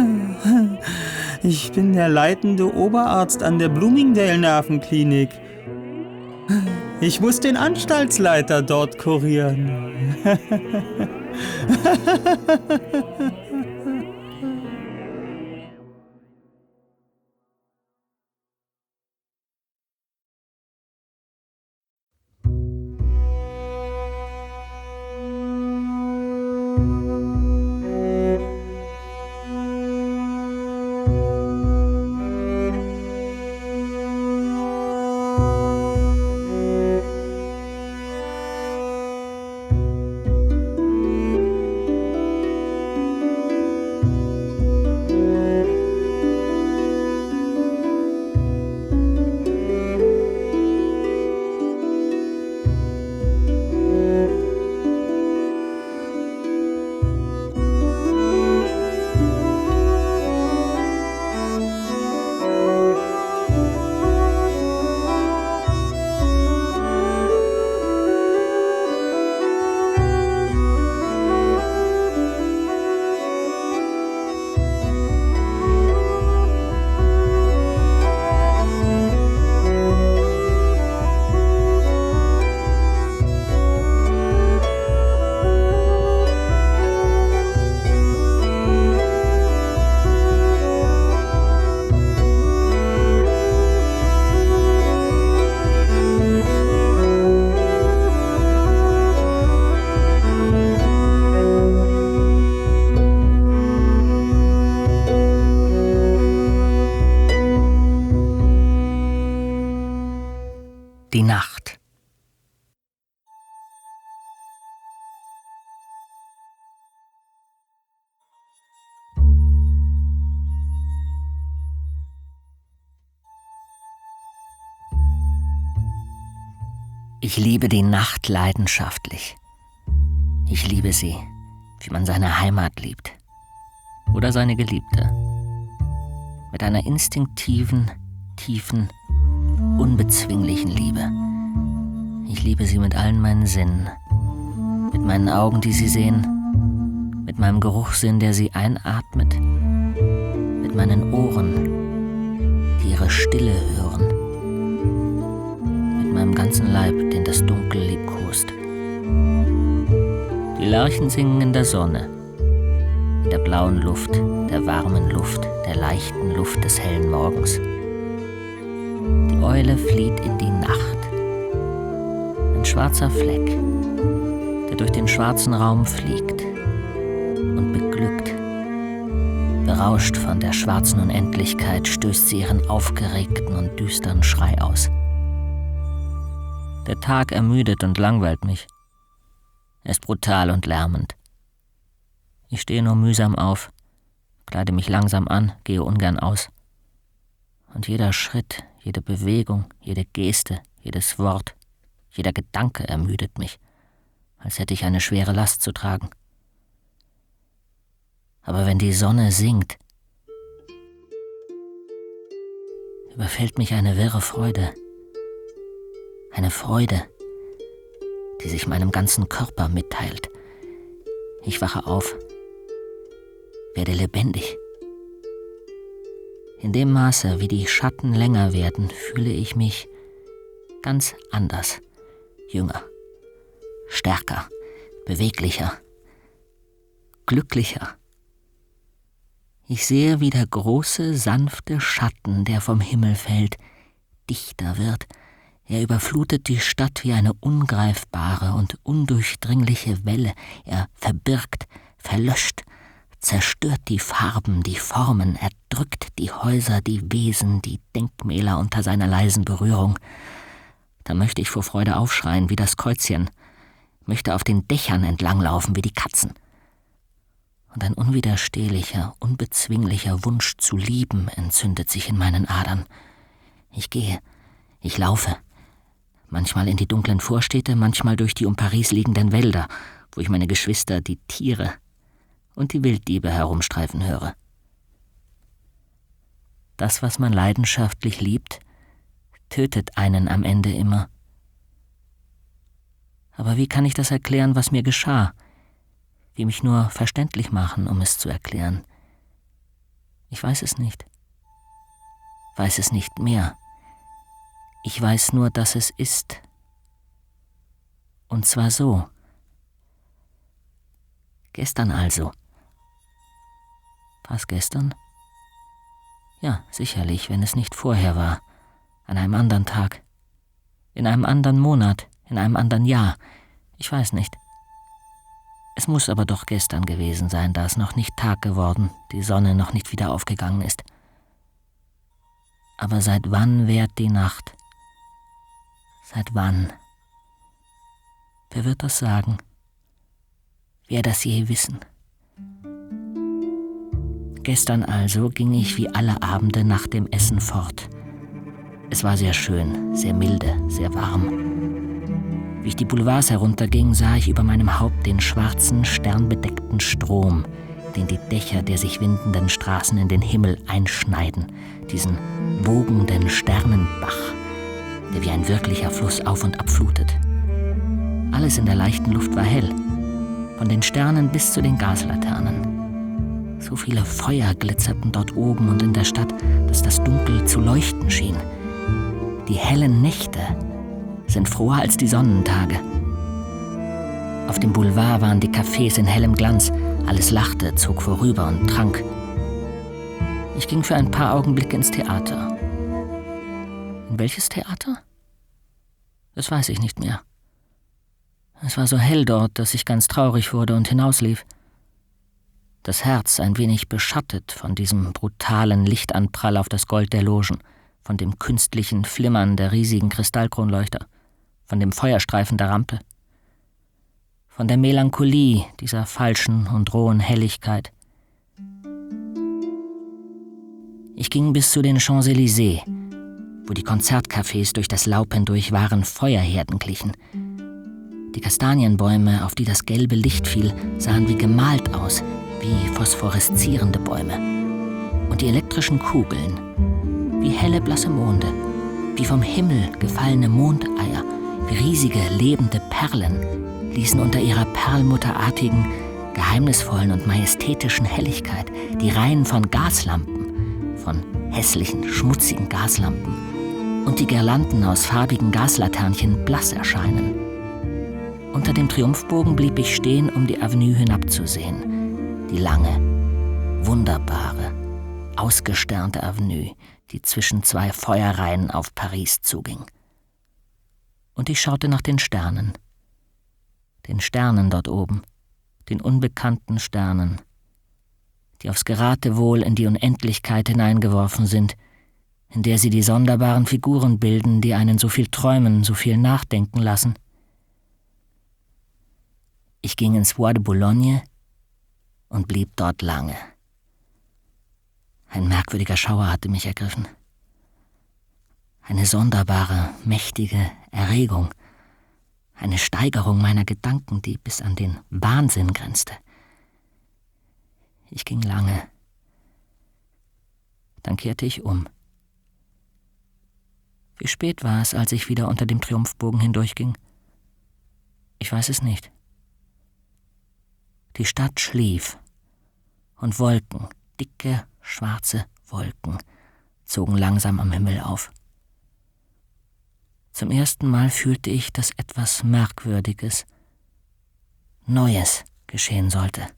Ich bin der leitende Oberarzt an der Bloomingdale-Nervenklinik. Ich muss den Anstaltsleiter dort kurieren.« Die Nacht. Ich liebe die Nacht leidenschaftlich. Ich liebe sie, wie man seine Heimat liebt. Oder seine Geliebte. Mit einer instinktiven, tiefen, unbezwinglichen Liebe. Ich liebe sie mit allen meinen Sinnen. Mit meinen Augen, die sie sehen. Mit meinem Geruchssinn, der sie einatmet. Mit meinen Ohren, die ihre Stille hören. Mit meinem ganzen Leib, den das Dunkel liebkost. Die Lerchen singen in der Sonne, in der blauen Luft, der warmen Luft, der leichten Luft des hellen Morgens. Die Eule flieht in die Nacht. Ein schwarzer Fleck, der durch den schwarzen Raum fliegt und beglückt. Berauscht von der schwarzen Unendlichkeit stößt sie ihren aufgeregten und düsteren Schrei aus. Der Tag ermüdet und langweilt mich. Er ist brutal und lärmend. Ich stehe nur mühsam auf, kleide mich langsam an, gehe ungern aus. Und jeder Schritt, jede Bewegung, jede Geste, jedes Wort, jeder Gedanke ermüdet mich, als hätte ich eine schwere Last zu tragen. Aber wenn die Sonne sinkt, überfällt mich eine wirre Freude. Eine Freude, die sich meinem ganzen Körper mitteilt. Ich wache auf, werde lebendig. In dem Maße, wie die Schatten länger werden, fühle ich mich ganz anders, jünger, stärker, beweglicher, glücklicher. Ich sehe, wie der große, sanfte Schatten, der vom Himmel fällt, dichter wird. Er überflutet die Stadt wie eine ungreifbare und undurchdringliche Welle. Er verbirgt, verlöscht, zerstört die Farben, die Formen, erdrückt die Häuser, die Wesen, die Denkmäler unter seiner leisen Berührung. Da möchte ich vor Freude aufschreien wie das Käuzchen, möchte auf den Dächern entlanglaufen wie die Katzen. Und ein unwiderstehlicher, unbezwinglicher Wunsch zu lieben entzündet sich in meinen Adern. Ich gehe, ich laufe. Manchmal in die dunklen Vorstädte, manchmal durch die um Paris liegenden Wälder, wo ich meine Geschwister, die Tiere und die Wilddiebe herumstreifen höre. Das, was man leidenschaftlich liebt, tötet einen am Ende immer. Aber wie kann ich das erklären, was mir geschah? Wie mich nur verständlich machen, um es zu erklären? Ich weiß es nicht. Weiß es nicht mehr. Ich weiß nur, dass es ist. Und zwar so. Gestern also. War es gestern? Ja, sicherlich, wenn es nicht vorher war. An einem anderen Tag. In einem anderen Monat. In einem anderen Jahr. Ich weiß nicht. Es muss aber doch gestern gewesen sein, da es noch nicht Tag geworden, die Sonne noch nicht wieder aufgegangen ist. Aber seit wann währt die Nacht? Seit wann? Wer wird das sagen? Wer das je wissen? Gestern also ging ich wie alle Abende nach dem Essen fort. Es war sehr schön, sehr milde, sehr warm. Wie ich die Boulevards herunterging, sah ich über meinem Haupt den schwarzen, sternbedeckten Strom, den die Dächer der sich windenden Straßen in den Himmel einschneiden, diesen wogenden Sternenbach, der wie ein wirklicher Fluss auf und ab flutet. Alles in der leichten Luft war hell, von den Sternen bis zu den Gaslaternen. So viele Feuer glitzerten dort oben und in der Stadt, dass das Dunkel zu leuchten schien. Die hellen Nächte sind froher als die Sonnentage. Auf dem Boulevard waren die Cafés in hellem Glanz, alles lachte, zog vorüber und trank. Ich ging für ein paar Augenblicke ins Theater. In welches Theater? Das weiß ich nicht mehr. Es war so hell dort, dass ich ganz traurig wurde und hinauslief. Das Herz ein wenig beschattet von diesem brutalen Lichtanprall auf das Gold der Logen, von dem künstlichen Flimmern der riesigen Kristallkronleuchter, von dem Feuerstreifen der Rampe, von der Melancholie dieser falschen und rohen Helligkeit. Ich ging bis zu den Champs-Élysées, wo die Konzertcafés durch das Laub hindurch waren Feuerherden glichen. Die Kastanienbäume, auf die das gelbe Licht fiel, sahen wie gemalt aus, wie phosphoreszierende Bäume. Und die elektrischen Kugeln, wie helle blasse Monde, wie vom Himmel gefallene Mondeier, wie riesige, lebende Perlen, ließen unter ihrer perlmutterartigen, geheimnisvollen und majestätischen Helligkeit die Reihen von Gaslampen, von hässlichen, schmutzigen Gaslampen und die Girlanden aus farbigen Gaslaternchen blass erscheinen. Unter dem Triumphbogen blieb ich stehen, um die Avenue hinabzusehen. Die lange, wunderbare, ausgesternte Avenue, die zwischen zwei Feuerreihen auf Paris zuging. Und ich schaute nach den Sternen. Den Sternen dort oben, den unbekannten Sternen, die aufs Geratewohl in die Unendlichkeit hineingeworfen sind, in der sie die sonderbaren Figuren bilden, die einen so viel träumen, so viel nachdenken lassen. Ich ging ins Bois de Boulogne und blieb dort lange. Ein merkwürdiger Schauer hatte mich ergriffen. Eine sonderbare, mächtige Erregung. Eine Steigerung meiner Gedanken, die bis an den Wahnsinn grenzte. Ich ging lange. Dann kehrte ich um. Wie spät war es, als ich wieder unter dem Triumphbogen hindurchging? Ich weiß es nicht. Die Stadt schlief, und Wolken, dicke, schwarze Wolken, zogen langsam am Himmel auf. Zum ersten Mal fühlte ich, dass etwas Merkwürdiges, Neues geschehen sollte.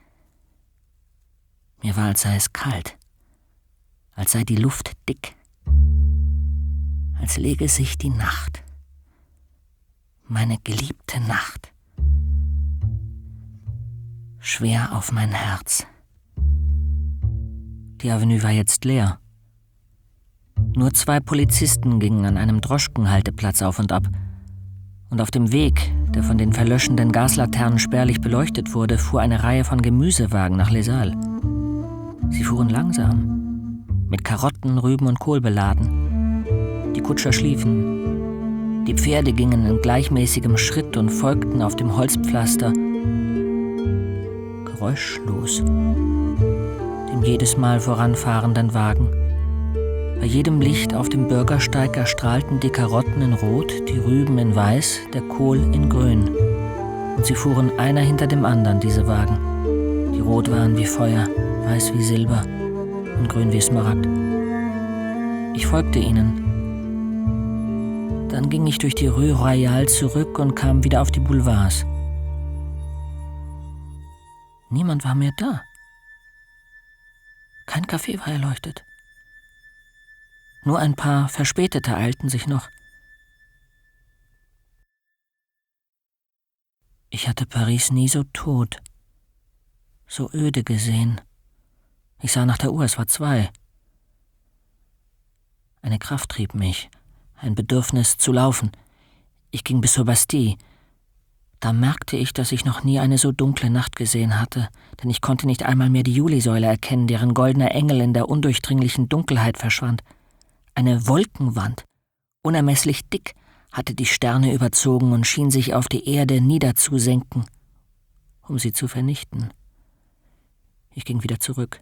Mir war, als sei es kalt, als sei die Luft dick, als lege sich die Nacht, meine geliebte Nacht, schwer auf mein Herz. Die Avenue war jetzt leer. Nur zwei Polizisten gingen an einem Droschkenhalteplatz auf und ab. Und auf dem Weg, der von den verlöschenden Gaslaternen spärlich beleuchtet wurde, fuhr eine Reihe von Gemüsewagen nach Les Halles. Sie fuhren langsam, mit Karotten, Rüben und Kohl beladen. Die Kutscher schliefen. Die Pferde gingen in gleichmäßigem Schritt und folgten auf dem Holzpflaster geräuschlos dem jedes Mal voranfahrenden Wagen. Bei jedem Licht auf dem Bürgersteig erstrahlten die Karotten in Rot, die Rüben in Weiß, der Kohl in Grün. Und sie fuhren einer hinter dem anderen, diese Wagen. Die rot waren wie Feuer, weiß wie Silber und grün wie Smaragd. Ich folgte ihnen. Dann ging ich durch die Rue Royale zurück und kam wieder auf die Boulevards. Niemand war mehr da. Kein Café war erleuchtet. Nur ein paar Verspätete eilten sich noch. Ich hatte Paris nie so tot, so öde gesehen. Ich sah nach der Uhr, es war zwei. Eine Kraft trieb mich, ein Bedürfnis zu laufen. Ich ging bis zur Bastille. Da merkte ich, dass ich noch nie eine so dunkle Nacht gesehen hatte, denn ich konnte nicht einmal mehr die Julisäule erkennen, deren goldener Engel in der undurchdringlichen Dunkelheit verschwand. Eine Wolkenwand, unermesslich dick, hatte die Sterne überzogen und schien sich auf die Erde niederzusenken, um sie zu vernichten. Ich ging wieder zurück.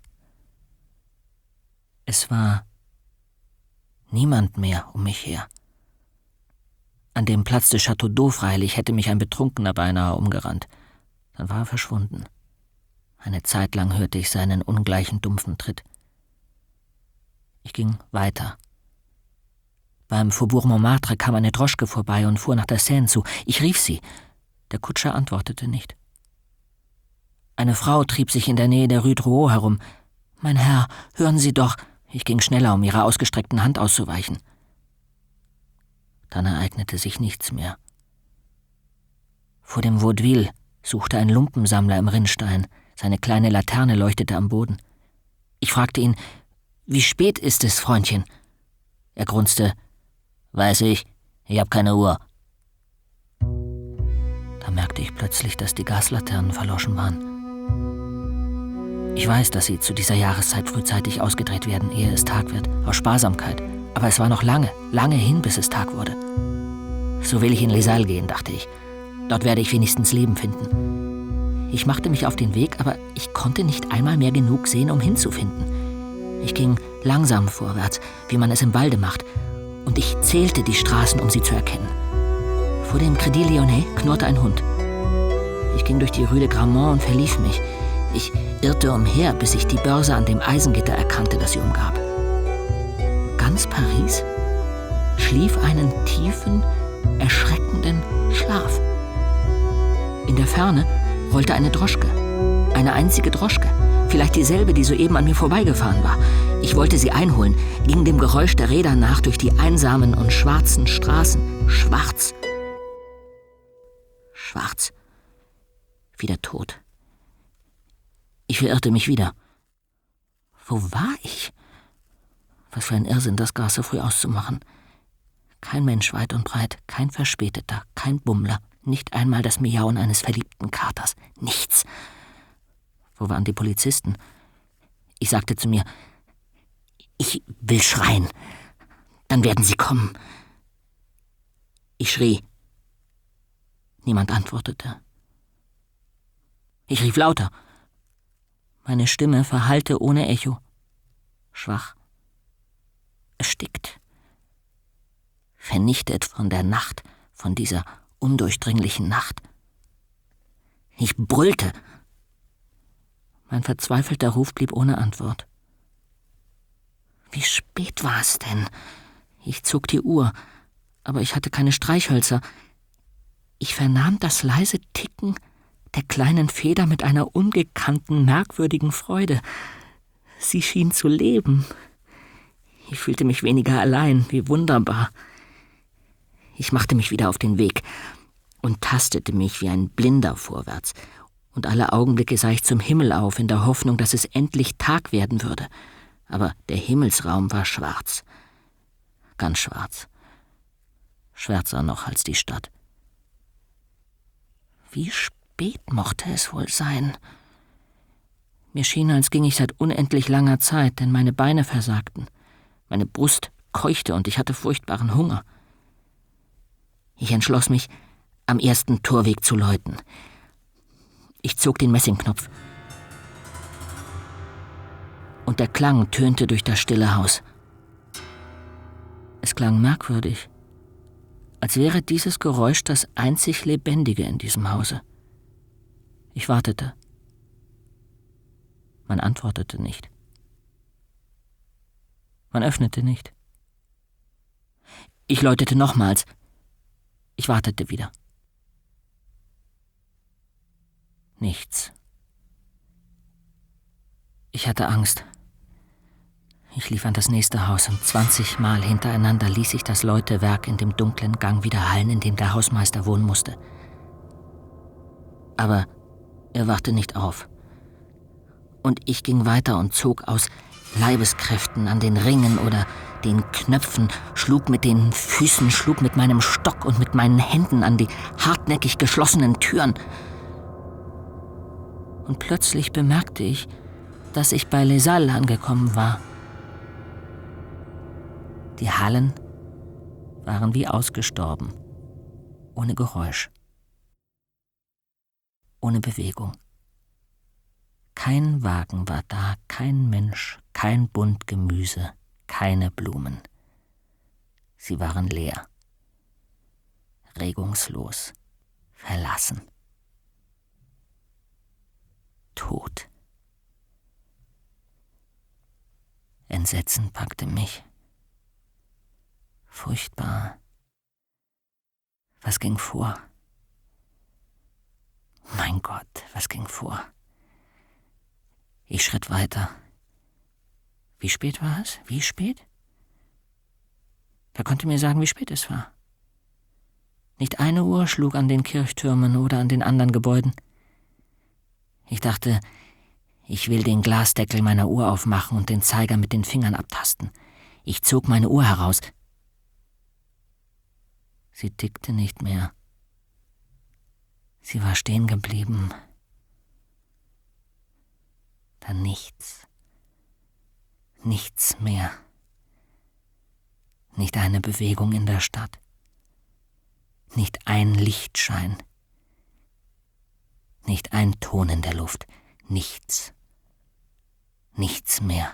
Es war niemand mehr um mich her. An dem Platz des Château d'Eau freilich hätte mich ein Betrunkener beinahe umgerannt. Dann war er verschwunden. Eine Zeit lang hörte ich seinen ungleichen, dumpfen Tritt. Ich ging weiter. Beim Faubourg Montmartre kam eine Droschke vorbei und fuhr nach der Seine zu. Ich rief sie. Der Kutscher antwortete nicht. Eine Frau trieb sich in der Nähe der Rue Drouot herum. »Mein Herr, hören Sie doch!« Ich ging schneller, um ihrer ausgestreckten Hand auszuweichen. Dann ereignete sich nichts mehr. Vor dem Vaudeville suchte ein Lumpensammler im Rinnstein. Seine kleine Laterne leuchtete am Boden. Ich fragte ihn, »Wie spät ist es, Freundchen?« Er grunzte, »Weiß ich, ich hab keine Uhr.« Da merkte ich plötzlich, dass die Gaslaternen verloschen waren. Ich weiß, dass sie zu dieser Jahreszeit frühzeitig ausgedreht werden, ehe es Tag wird, aus Sparsamkeit. Aber es war noch lange, lange hin, bis es Tag wurde. So will ich in Les Halles gehen, dachte ich. Dort werde ich wenigstens Leben finden. Ich machte mich auf den Weg, aber ich konnte nicht einmal mehr genug sehen, um hinzufinden. Ich ging langsam vorwärts, wie man es im Walde macht, und ich zählte die Straßen, um sie zu erkennen. Vor dem Crédit Lyonnais knurrte ein Hund. Ich ging durch die Rue de Grammont und verlief mich. Ich irrte umher, bis ich die Börse an dem Eisengitter erkannte, das sie umgab. Ganz Paris schlief einen tiefen, erschreckenden Schlaf. In der Ferne rollte eine Droschke, eine einzige Droschke, vielleicht dieselbe, die soeben an mir vorbeigefahren war. Ich wollte sie einholen, ging dem Geräusch der Räder nach durch die einsamen und schwarzen Straßen. Schwarz. Schwarz. Wie der Tod. Ich verirrte mich wieder. Wo war ich? Was für ein Irrsinn, das Gas so früh auszumachen. Kein Mensch weit und breit, kein Verspäteter, kein Bummler, nicht einmal das Miauen eines verliebten Katers. Nichts. Wo waren die Polizisten? Ich sagte zu mir, ich will schreien. Dann werden sie kommen. Ich schrie. Niemand antwortete. Ich rief lauter. Meine Stimme verhallte ohne Echo. Schwach. Erstickt. Vernichtet von der Nacht, von dieser undurchdringlichen Nacht. Ich brüllte. Mein verzweifelter Ruf blieb ohne Antwort. Wie spät war es denn? Ich zog die Uhr, aber ich hatte keine Streichhölzer. Ich vernahm das leise Ticken der kleinen Feder mit einer ungekannten, merkwürdigen Freude. Sie schien zu leben. Ich fühlte mich weniger allein, wie wunderbar. Ich machte mich wieder auf den Weg und tastete mich wie ein Blinder vorwärts. Und alle Augenblicke sah ich zum Himmel auf, in der Hoffnung, dass es endlich Tag werden würde. Aber der Himmelsraum war schwarz. Ganz schwarz. Schwärzer noch als die Stadt. Wie spät mochte es wohl sein? Mir schien, als ging ich seit unendlich langer Zeit, denn meine Beine versagten. Meine Brust keuchte und ich hatte furchtbaren Hunger. Ich entschloss mich, am ersten Torweg zu läuten. Ich zog den Messingknopf. Und der Klang tönte durch das stille Haus. Es klang merkwürdig, als wäre dieses Geräusch das einzig Lebendige in diesem Hause. Ich wartete. Man antwortete nicht. Man öffnete nicht. Ich läutete nochmals. Ich wartete wieder. Nichts. Ich hatte Angst. Ich lief an das nächste Haus und zwanzigmal hintereinander ließ ich das Läutewerk in dem dunklen Gang widerhallen, in dem der Hausmeister wohnen musste. Aber er wachte nicht auf. Und ich ging weiter und zog aus Leibeskräften an den Ringen oder den Knöpfen, schlug mit den Füßen, schlug mit meinem Stock und mit meinen Händen an die hartnäckig geschlossenen Türen. Und plötzlich bemerkte ich, dass ich bei Les Halles angekommen war. Die Hallen waren wie ausgestorben, ohne Geräusch, ohne Bewegung. Kein Wagen war da, kein Mensch, kein Bund Gemüse, keine Blumen. Sie waren leer, regungslos, verlassen. Tot. Entsetzen packte mich. Furchtbar. Was ging vor? Mein Gott, was ging vor? Ich schritt weiter. Wie spät war es? Wie spät? Wer konnte mir sagen, wie spät es war? Nicht eine Uhr schlug an den Kirchtürmen oder an den anderen Gebäuden. Ich dachte, ich will den Glasdeckel meiner Uhr aufmachen und den Zeiger mit den Fingern abtasten. Ich zog meine Uhr heraus. Sie tickte nicht mehr. Sie war stehen geblieben. Dann nichts. Nichts mehr. Nicht eine Bewegung in der Stadt. Nicht ein Lichtschein. Nicht ein Ton in der Luft. Nichts. Nichts mehr.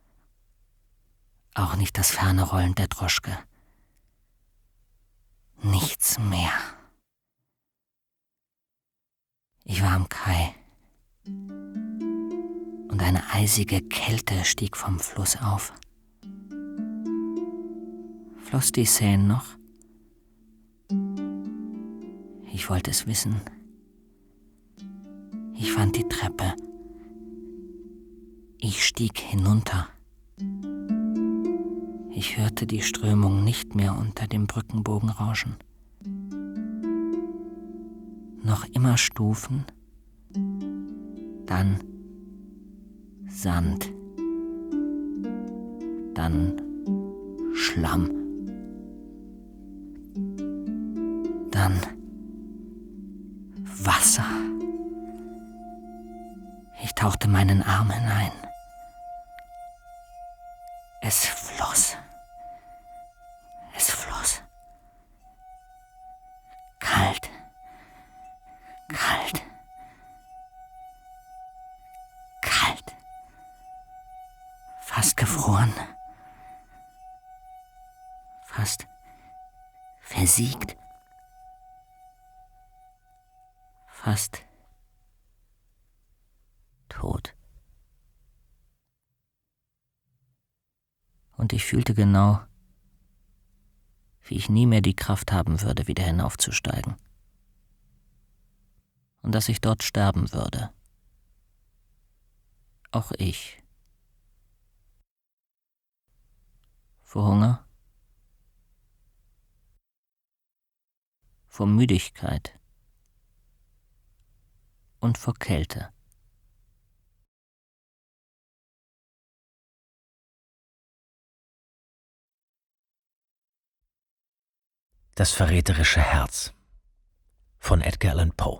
Auch nicht das ferne Rollen der Droschke. Nichts mehr. Ich war am Kai. Und eine eisige Kälte stieg vom Fluss auf. Floss die Seine noch? Ich wollte es wissen. Ich fand die Treppe. Ich stieg hinunter. Ich hörte die Strömung nicht mehr unter dem Brückenbogen rauschen. Noch immer Stufen, dann Sand, dann Schlamm, dann Wasser. Ich tauchte meinen Arm hinein. Es floss. Es floss. Kalt. Kalt. Kalt. Fast gefroren. Fast versiegt. Fast tot. Und ich fühlte genau, wie ich nie mehr die Kraft haben würde, wieder hinaufzusteigen. Und dass ich dort sterben würde. Auch ich. Vor Hunger? Vor Müdigkeit? Und vor Kälte. Das verräterische Herz von Edgar Allan Poe.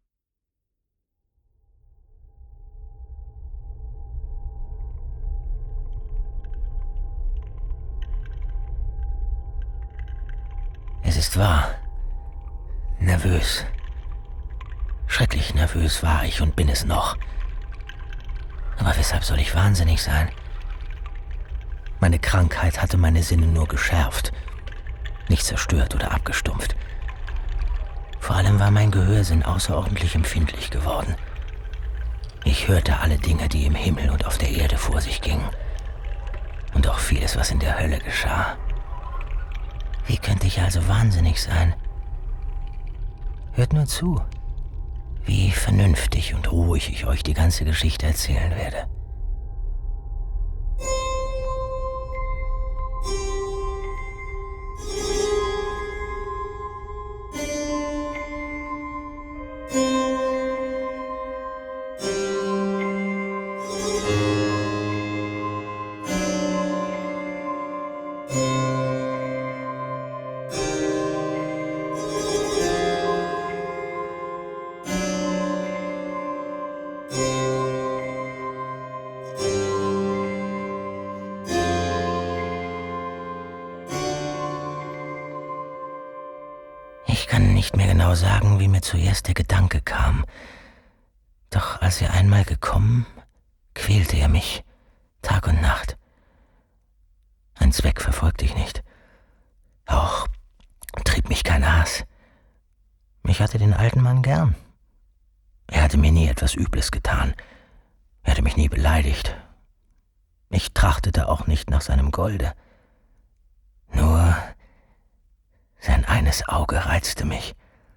Es ist wahr. Nervös. Schrecklich nervös war ich und bin es noch. Aber weshalb soll ich wahnsinnig sein? Meine Krankheit hatte meine Sinne nur geschärft, nicht zerstört oder abgestumpft. Vor allem war mein Gehörsinn außerordentlich empfindlich geworden. Ich hörte alle Dinge, die im Himmel und auf der Erde vor sich gingen. Und auch vieles, was in der Hölle geschah. Wie könnte ich also wahnsinnig sein? Hört nur zu, wie vernünftig und ruhig ich euch die ganze Geschichte erzählen werde. Ich kann nicht mehr genau sagen, wie mir zuerst der Gedanke kam. Doch als er einmal gekommen, quälte er mich, Tag und Nacht. Ein Zweck verfolgte ich nicht. Auch trieb mich kein Aas. Ich hatte den alten Mann gern. Er hatte mir nie etwas Übles getan. Er hatte mich nie beleidigt. Ich trachtete auch nicht nach seinem Golde. Nur sein eines Auge reizte mich.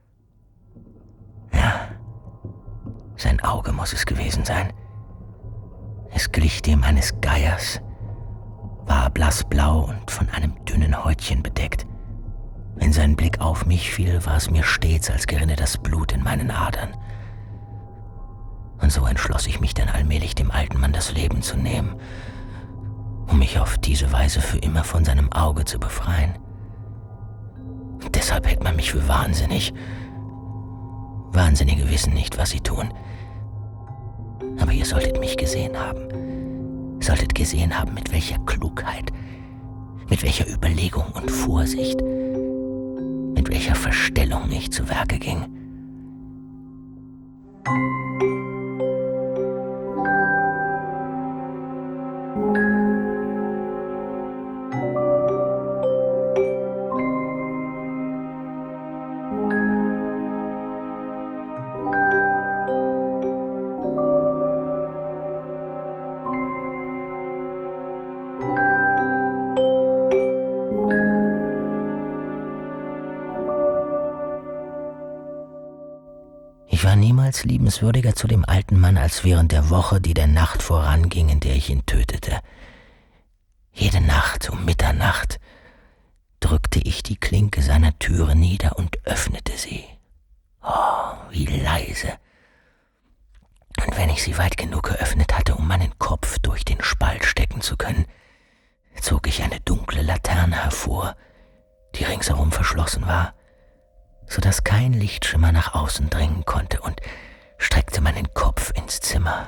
Ja, sein Auge muss es gewesen sein. Es glich dem eines Geiers, war blassblau und von einem dünnen Häutchen bedeckt. Wenn sein Blick auf mich fiel, war es mir stets, als gerinne das Blut in meinen Adern. Und so entschloss ich mich dann allmählich, dem alten Mann das Leben zu nehmen, um mich auf diese Weise für immer von seinem Auge zu befreien. Deshalb hält man mich für wahnsinnig. Wahnsinnige wissen nicht, was sie tun. Aber ihr solltet mich gesehen haben. Solltet gesehen haben, mit welcher Klugheit, mit welcher Überlegung und Vorsicht, mit welcher Verstellung ich zu Werke ging. Ich war niemals liebenswürdiger zu dem alten Mann als während der Woche, die der Nacht voranging, in der ich ihn tötete. Jede Nacht um Mitternacht drückte ich die Klinke seiner Türe nieder und öffnete sie. Oh, wie leise. Und wenn ich sie weit genug geöffnet hatte, um meinen Kopf durch den Spalt stecken zu können, zog ich eine dunkle Laterne hervor, die ringsherum verschlossen war, so dass kein Lichtschimmer nach außen dringen konnte, und streckte meinen Kopf ins Zimmer.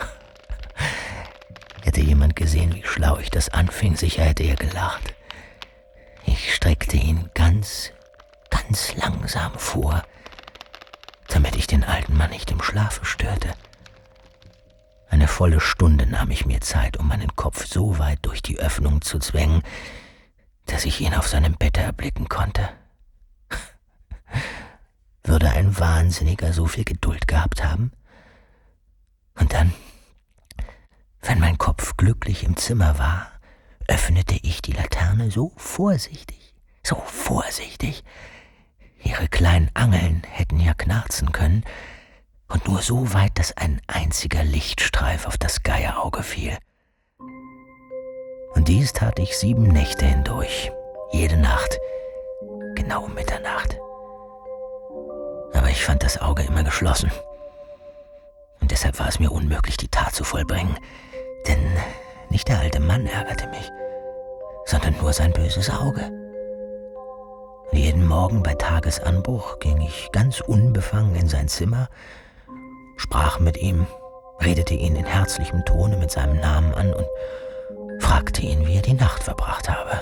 Hätte jemand gesehen, wie schlau ich das anfing, sicher hätte er gelacht. Ich streckte ihn ganz, ganz langsam vor, damit ich den alten Mann nicht im Schlafe störte. Eine volle Stunde nahm ich mir Zeit, um meinen Kopf so weit durch die Öffnung zu zwängen, dass ich ihn auf seinem Bette erblicken konnte. Würde ein Wahnsinniger so viel Geduld gehabt haben? Und dann, wenn mein Kopf glücklich im Zimmer war, öffnete ich die Laterne so vorsichtig, so vorsichtig. Ihre kleinen Angeln hätten ja knarzen können, und nur so weit, dass ein einziger Lichtstreif auf das Geierauge fiel. Und dies tat ich sieben Nächte hindurch, jede Nacht, genau um Mitternacht. Aber ich fand das Auge immer geschlossen. Und deshalb war es mir unmöglich, die Tat zu vollbringen. Denn nicht der alte Mann ärgerte mich, sondern nur sein böses Auge. Und jeden Morgen bei Tagesanbruch ging ich ganz unbefangen in sein Zimmer, sprach mit ihm, redete ihn in herzlichem Tone mit seinem Namen an und fragte ihn, wie er die Nacht verbracht habe.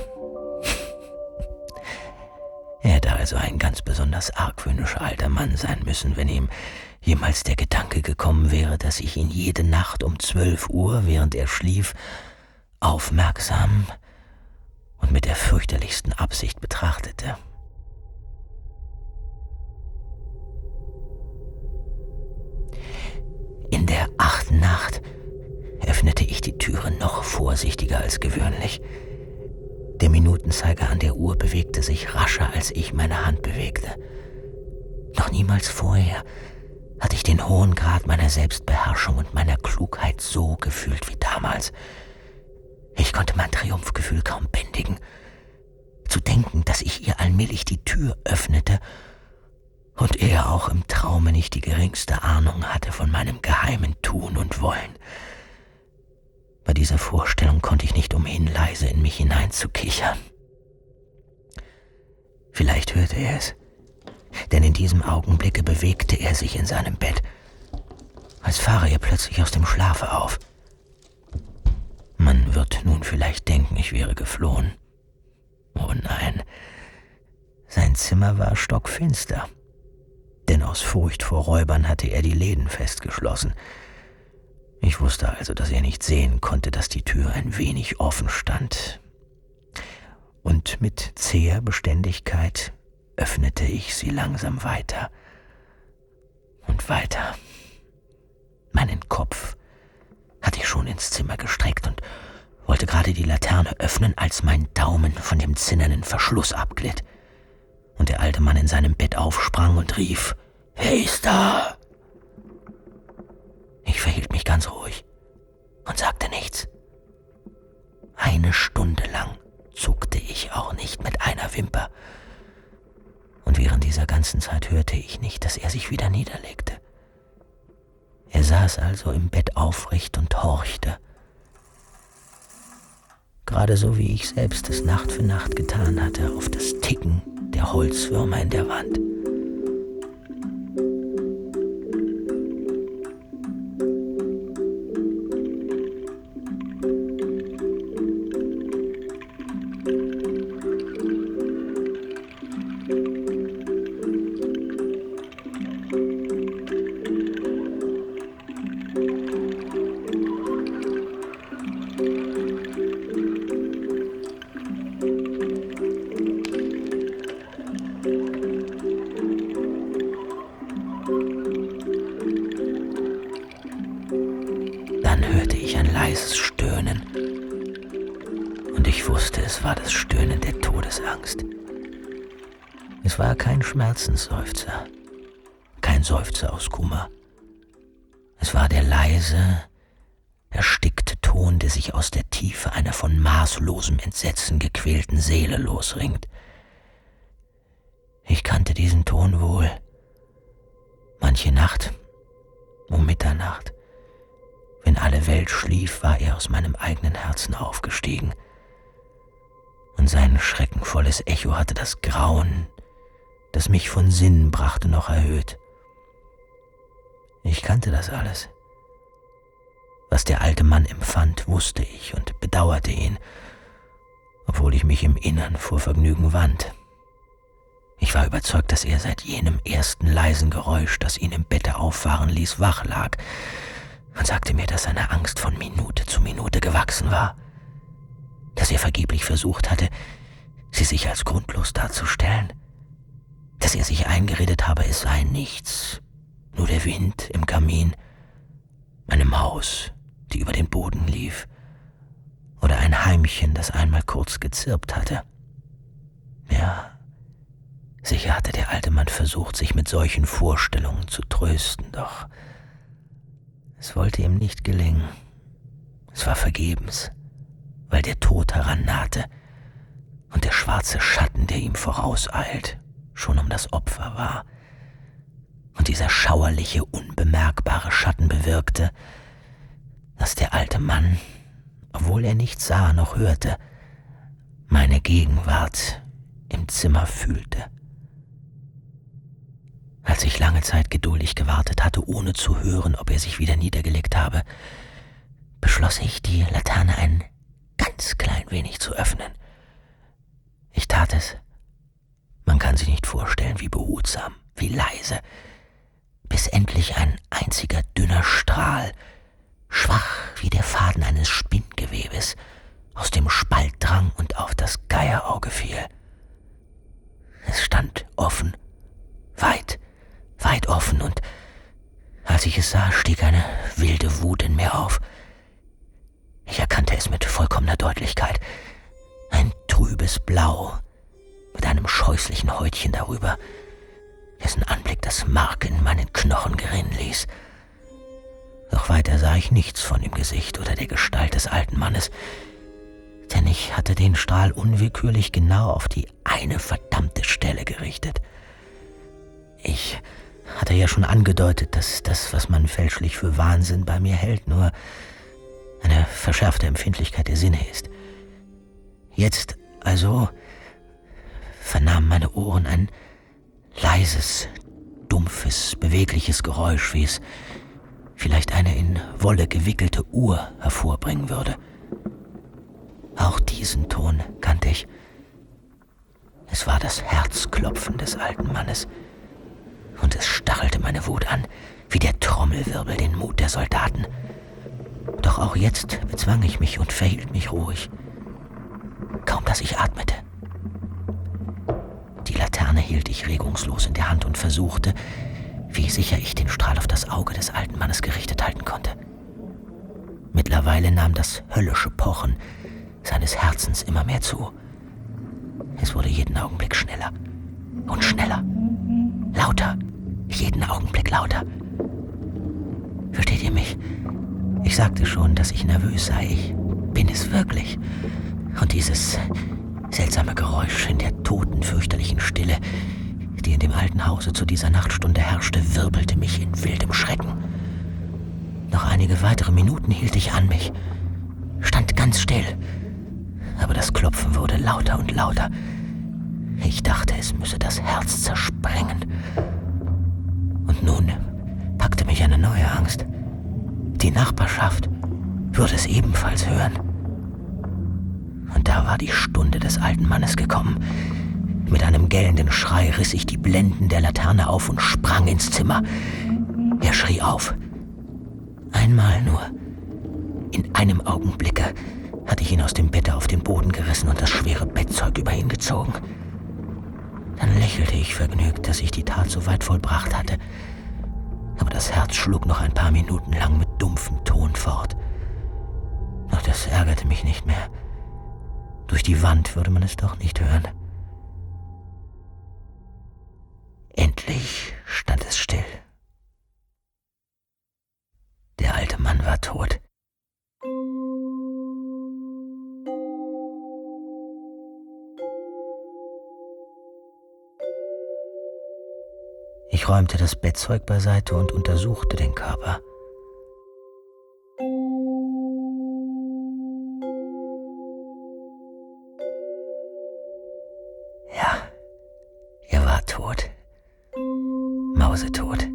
Er hätte also ein ganz besonders argwöhnischer alter Mann sein müssen, wenn ihm jemals der Gedanke gekommen wäre, dass ich ihn jede Nacht um zwölf Uhr, während er schlief, aufmerksam und mit der fürchterlichsten Absicht betrachtete. In der achten Nacht öffnete ich die Türe noch vorsichtiger als gewöhnlich. Der Minutenzeiger an der Uhr bewegte sich rascher, als ich meine Hand bewegte. Noch niemals vorher hatte ich den hohen Grad meiner Selbstbeherrschung und meiner Klugheit so gefühlt wie damals. Ich konnte mein Triumphgefühl kaum bändigen. Zu denken, dass ich ihr allmählich die Tür öffnete und er auch im Traume nicht die geringste Ahnung hatte von meinem geheimen Tun und Wollen. Bei dieser Vorstellung konnte ich nicht umhin, leise in mich hineinzukichern. Vielleicht hörte er es, denn in diesem Augenblicke bewegte er sich in seinem Bett, als fahre er plötzlich aus dem Schlafe auf. Man wird nun vielleicht denken, ich wäre geflohen. Oh nein, sein Zimmer war stockfinster, denn aus Furcht vor Räubern hatte er die Läden festgeschlossen. Ich wusste also, dass er nicht sehen konnte, dass die Tür ein wenig offen stand. Und mit zäher Beständigkeit öffnete ich sie langsam weiter und weiter. Meinen Kopf hatte ich schon ins Zimmer gestreckt und wollte gerade die Laterne öffnen, als mein Daumen von dem zinnernen Verschluss abglitt und der alte Mann in seinem Bett aufsprang und rief: »Wer ist da?« Ich verhielt mich ganz ruhig und sagte nichts. Eine Stunde lang zuckte ich auch nicht mit einer Wimper. Und während dieser ganzen Zeit hörte ich nicht, dass er sich wieder niederlegte. Er saß also im Bett aufrecht und horchte. Gerade so, wie ich selbst es Nacht für Nacht getan hatte, auf das Ticken der Holzwürmer in der Wand. ich ein leises Stöhnen. Und ich wusste, es war das Stöhnen der Todesangst. Es war kein Schmerzensseufzer, kein Seufzer aus Kummer. Es war der leise, erstickte Ton, der sich aus der Tiefe einer von maßlosem Entsetzen gequälten Seele losringt. Ich kannte diesen Ton wohl. Manche Nacht, um Mitternacht, wenn alle Welt schlief, war er aus meinem eigenen Herzen aufgestiegen. Und sein schreckenvolles Echo hatte das Grauen, das mich von Sinnen brachte, noch erhöht. Ich kannte das alles. Was der alte Mann empfand, wusste ich und bedauerte ihn, obwohl ich mich im Innern vor Vergnügen wand. Ich war überzeugt, dass er seit jenem ersten leisen Geräusch, das ihn im Bette auffahren ließ, wach lag, und sagte mir, dass seine Angst von Minute zu Minute gewachsen war, dass er vergeblich versucht hatte, sie sich als grundlos darzustellen, dass er sich eingeredet habe, es sei nichts, nur der Wind im Kamin, eine Maus, die über den Boden lief, oder ein Heimchen, das einmal kurz gezirpt hatte. Ja, sicher hatte der alte Mann versucht, sich mit solchen Vorstellungen zu trösten, doch es wollte ihm nicht gelingen. Es war vergebens, weil der Tod herannahte und der schwarze Schatten, der ihm vorauseilt, schon um das Opfer war. Und dieser schauerliche, unbemerkbare Schatten bewirkte, dass der alte Mann, obwohl er nichts sah noch hörte, meine Gegenwart im Zimmer fühlte. Als ich lange Zeit geduldig gewartet hatte, ohne zu hören, ob er sich wieder niedergelegt habe, beschloss ich, die Laterne ein ganz klein wenig zu öffnen. Ich tat es. Man kann sich nicht vorstellen, wie behutsam, wie leise, bis endlich ein einziger dünner Strahl, schwach wie der Faden eines Spinngewebes, aus dem Spalt drang und auf das Geierauge fiel. Es stand offen, weit, weit offen, und als ich es sah, stieg eine wilde Wut in mir auf. Ich erkannte es mit vollkommener Deutlichkeit. Ein trübes Blau mit einem scheußlichen Häutchen darüber, dessen Anblick das Mark in meinen Knochen gerinnen ließ. Doch weiter sah ich nichts von dem Gesicht oder der Gestalt des alten Mannes, denn ich hatte den Strahl unwillkürlich genau auf die eine verdammte Stelle gerichtet. Ich hatte ja schon angedeutet, dass das, was man fälschlich für Wahnsinn bei mir hält, nur eine verschärfte Empfindlichkeit der Sinne ist. Jetzt also vernahmen meine Ohren ein leises, dumpfes, bewegliches Geräusch, wie es vielleicht eine in Wolle gewickelte Uhr hervorbringen würde. Auch diesen Ton kannte ich. Es war das Herzklopfen des alten Mannes, und es stachelte meine Wut an, wie der Trommelwirbel den Mut der Soldaten. Doch auch jetzt bezwang ich mich und verhielt mich ruhig. Kaum dass ich atmete. Die Laterne hielt ich regungslos in der Hand und versuchte, wie sicher ich den Strahl auf das Auge des alten Mannes gerichtet halten konnte. Mittlerweile nahm das höllische Pochen seines Herzens immer mehr zu. Es wurde jeden Augenblick schneller und schneller, lauter, jeden Augenblick lauter. Versteht ihr mich? Ich sagte schon, dass ich nervös sei. Ich bin es wirklich. Und dieses seltsame Geräusch in der toten, fürchterlichen Stille, die in dem alten Hause zu dieser Nachtstunde herrschte, wirbelte mich in wildem Schrecken. Noch einige weitere Minuten hielt ich an mich, stand ganz still, aber das Klopfen wurde lauter und lauter. Ich dachte, es müsse das Herz zersprengen. Und nun packte mich eine neue Angst. Die Nachbarschaft würde es ebenfalls hören. Und da war die Stunde des alten Mannes gekommen. Mit einem gellenden Schrei riss ich die Blenden der Laterne auf und sprang ins Zimmer. Er schrie auf. Einmal nur. In einem Augenblicke hatte ich ihn aus dem Bette auf den Boden gerissen und das schwere Bettzeug über ihn gezogen. Dann lächelte ich vergnügt, dass ich die Tat so weit vollbracht hatte. Aber das Herz schlug noch ein paar Minuten lang mit dumpfem Ton fort. das ärgerte mich nicht mehr. Durch die Wand würde man es doch nicht hören. Endlich stand es still. Der alte Mann war tot. Ich räumte das Bettzeug beiseite und untersuchte den Körper. Ja, er war tot. Mausetot.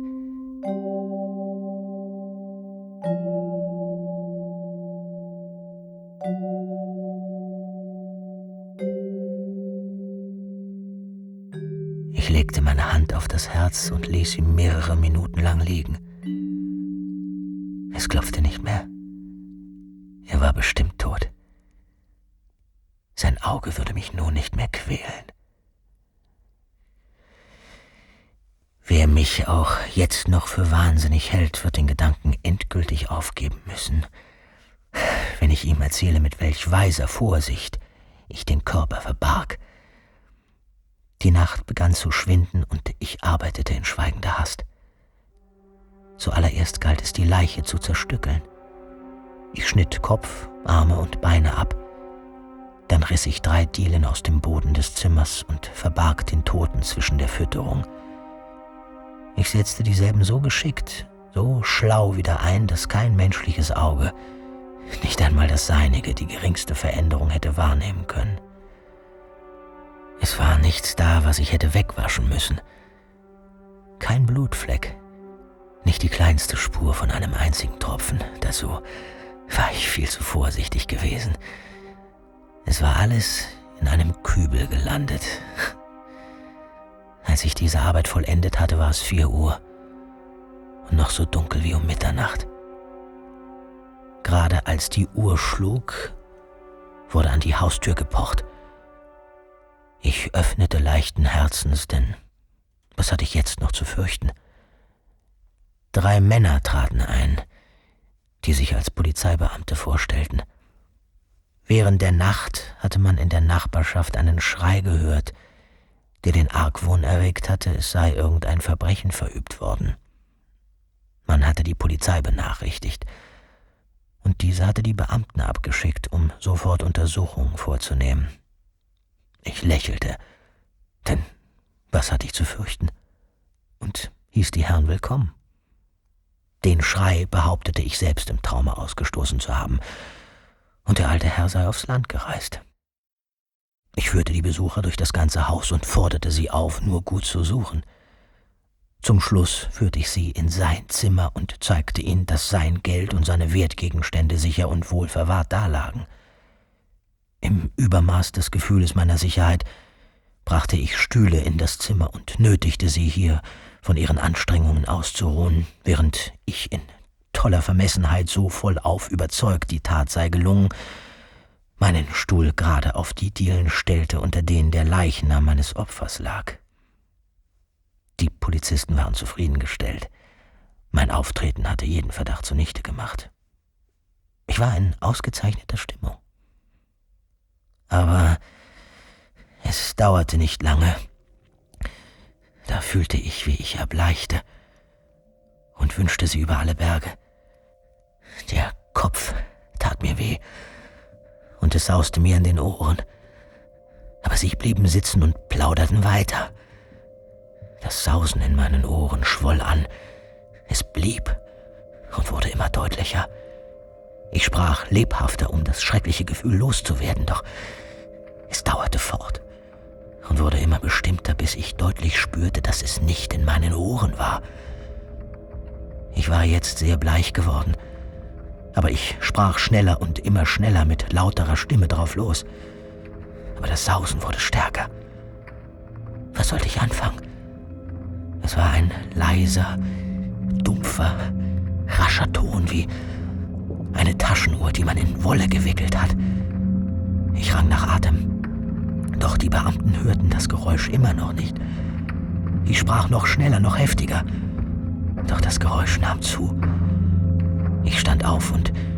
Ich legte meine Hand auf das Herz und ließ ihn mehrere Minuten lang liegen. Es klopfte nicht mehr. Er war bestimmt tot. Sein Auge würde mich nun nicht mehr quälen. Wer mich auch jetzt noch für wahnsinnig hält, wird den Gedanken endgültig aufgeben müssen, wenn ich ihm erzähle, mit welch weiser Vorsicht ich den Körper verbarg. Die Nacht begann zu schwinden und ich arbeitete in schweigender Hast. Zuallererst galt es, die Leiche zu zerstückeln. Ich schnitt Kopf, Arme und Beine ab. Dann riss ich drei Dielen aus dem Boden des Zimmers und verbarg den Toten zwischen der Fütterung. Ich setzte dieselben so geschickt, so schlau wieder ein, dass kein menschliches Auge, nicht einmal das seinige, die geringste Veränderung hätte wahrnehmen können. Es war nichts da, was ich hätte wegwaschen müssen. Kein Blutfleck, nicht die kleinste Spur von einem einzigen Tropfen. Dazu war ich viel zu vorsichtig gewesen. Es war alles in einem Kübel gelandet. Als ich diese Arbeit vollendet hatte, war es vier Uhr und noch so dunkel wie um Mitternacht. Gerade als die Uhr schlug, wurde an die Haustür gepocht. Ich öffnete leichten Herzens, denn was hatte ich jetzt noch zu fürchten? Drei Männer traten ein, die sich als Polizeibeamte vorstellten. Während der Nacht hatte man in der Nachbarschaft einen Schrei gehört, der den Argwohn erregt hatte, es sei irgendein Verbrechen verübt worden. Man hatte die Polizei benachrichtigt, und diese hatte die Beamten abgeschickt, um sofort Untersuchungen vorzunehmen. Ich lächelte, denn was hatte ich zu fürchten? Und hieß die Herren willkommen. Den Schrei behauptete ich selbst im Traume ausgestoßen zu haben, und der alte Herr sei aufs Land gereist. Ich führte die Besucher durch das ganze Haus und forderte sie auf, nur gut zu suchen. Zum Schluss führte ich sie in sein Zimmer und zeigte ihnen, dass sein Geld und seine Wertgegenstände sicher und wohl verwahrt dalagen. Im Übermaß des Gefühles meiner Sicherheit brachte ich Stühle in das Zimmer und nötigte sie hier, von ihren Anstrengungen auszuruhen, während ich in toller Vermessenheit so vollauf überzeugt, die Tat sei gelungen, meinen Stuhl gerade auf die Dielen stellte, unter denen der Leichnam meines Opfers lag. Die Polizisten waren zufriedengestellt. Mein Auftreten hatte jeden Verdacht zunichte gemacht. Ich war in ausgezeichneter Stimmung. Aber es dauerte nicht lange. Da fühlte ich, wie ich erbleichte und wünschte sie über alle Berge. Der Kopf tat mir weh und es sauste mir in den Ohren. Aber sie blieben sitzen und plauderten weiter. Das Sausen in meinen Ohren schwoll an. Es blieb und wurde immer deutlicher. Ich sprach lebhafter, um das schreckliche Gefühl loszuwerden, doch es dauerte fort und wurde immer bestimmter, bis ich deutlich spürte, dass es nicht in meinen Ohren war. Ich war jetzt sehr bleich geworden, aber ich sprach schneller und immer schneller mit lauterer Stimme drauf los. Aber das Sausen wurde stärker. Was sollte ich anfangen? Es war ein leiser, dumpfer, rascher Ton wie eine Taschenuhr, die man in Wolle gewickelt hat. Ich rang nach Atem. Doch die Beamten hörten das Geräusch immer noch nicht. Ich sprach noch schneller, noch heftiger. Doch das Geräusch nahm zu. Ich stand auf und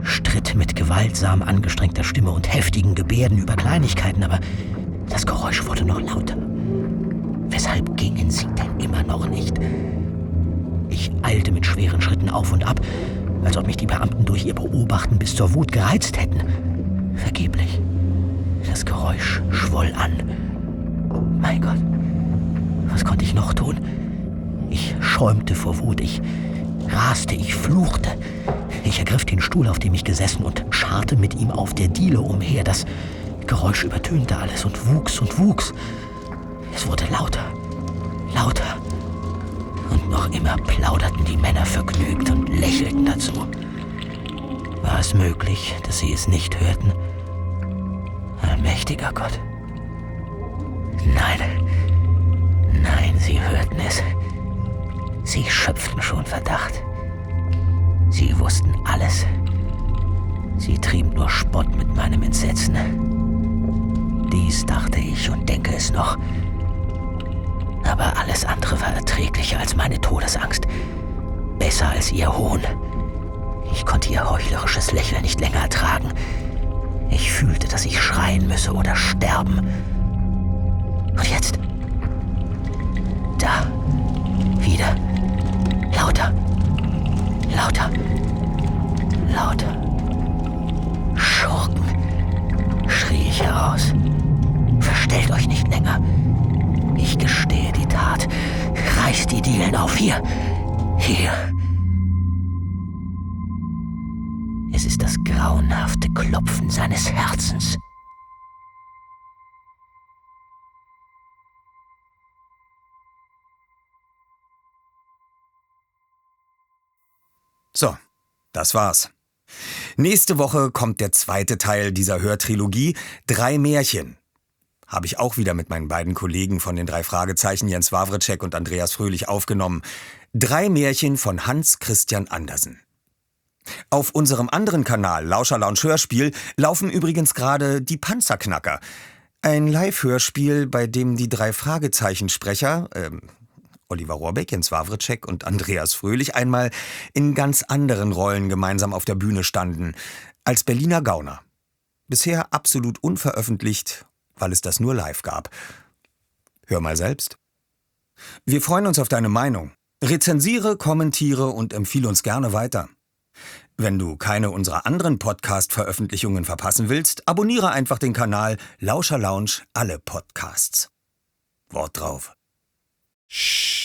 stritt mit gewaltsam angestrengter Stimme und heftigen Gebärden über Kleinigkeiten, aber das Geräusch wurde noch lauter. Weshalb gingen sie denn immer noch nicht? Ich eilte mit schweren Schritten auf und ab, als ob mich die Beamten durch ihr Beobachten bis zur Wut gereizt hätten. Vergeblich. Das Geräusch schwoll an. Mein Gott, was konnte ich noch tun? Ich schäumte vor Wut, ich raste, ich fluchte. Ich ergriff den Stuhl, auf dem ich gesessen, und scharrte mit ihm auf der Diele umher. Das Geräusch übertönte alles und wuchs und wuchs. Es wurde lauter, lauter. Und noch immer plauderten die Männer vergnügt und lächelten dazu. War es möglich, dass sie es nicht hörten? Allmächtiger Gott. Nein, nein, sie hörten es. Sie schöpften schon Verdacht. Sie wussten alles. Sie trieben nur Spott mit meinem Entsetzen. Dies dachte ich und denke es noch. Aber alles andere war erträglicher als meine Todesangst. Besser als ihr Hohn. Ich konnte ihr heuchlerisches Lächeln nicht länger ertragen. Ich fühlte, dass ich schreien müsse oder sterben. Und jetzt? Da. Wieder. Lauter. Lauter. Lauter. Schurken, schrie ich heraus. Verstellt euch nicht länger. Ich gestehe die Tat. Reißt die Dielen auf. Hier. Hier. Es ist das grauenhafte Klopfen seines Herzens. So, das war's. Nächste Woche kommt der zweite Teil dieser Hörtrilogie, Drei Märchen. Habe ich auch wieder mit meinen beiden Kollegen von den drei Fragezeichen, Jens Wawrczeck und Andreas Fröhlich, aufgenommen. Drei Märchen von Hans Christian Andersen. Auf unserem anderen Kanal, Lauscher Lounge Hörspiel, laufen übrigens gerade Die Panzerknacker. Ein Live-Hörspiel, bei dem die drei Fragezeichensprecher, ähm, Oliver Rohrbeck, Jens Wawrczeck und Andreas Fröhlich, einmal in ganz anderen Rollen gemeinsam auf der Bühne standen, als Berliner Gauner. Bisher absolut unveröffentlicht, weil es das nur live gab. Hör mal selbst. Wir freuen uns auf deine Meinung. Rezensiere, kommentiere und empfehle uns gerne weiter. Wenn du keine unserer anderen Podcast-Veröffentlichungen verpassen willst, abonniere einfach den Kanal Lauscher Lounge alle Podcasts. Wort drauf. Shh.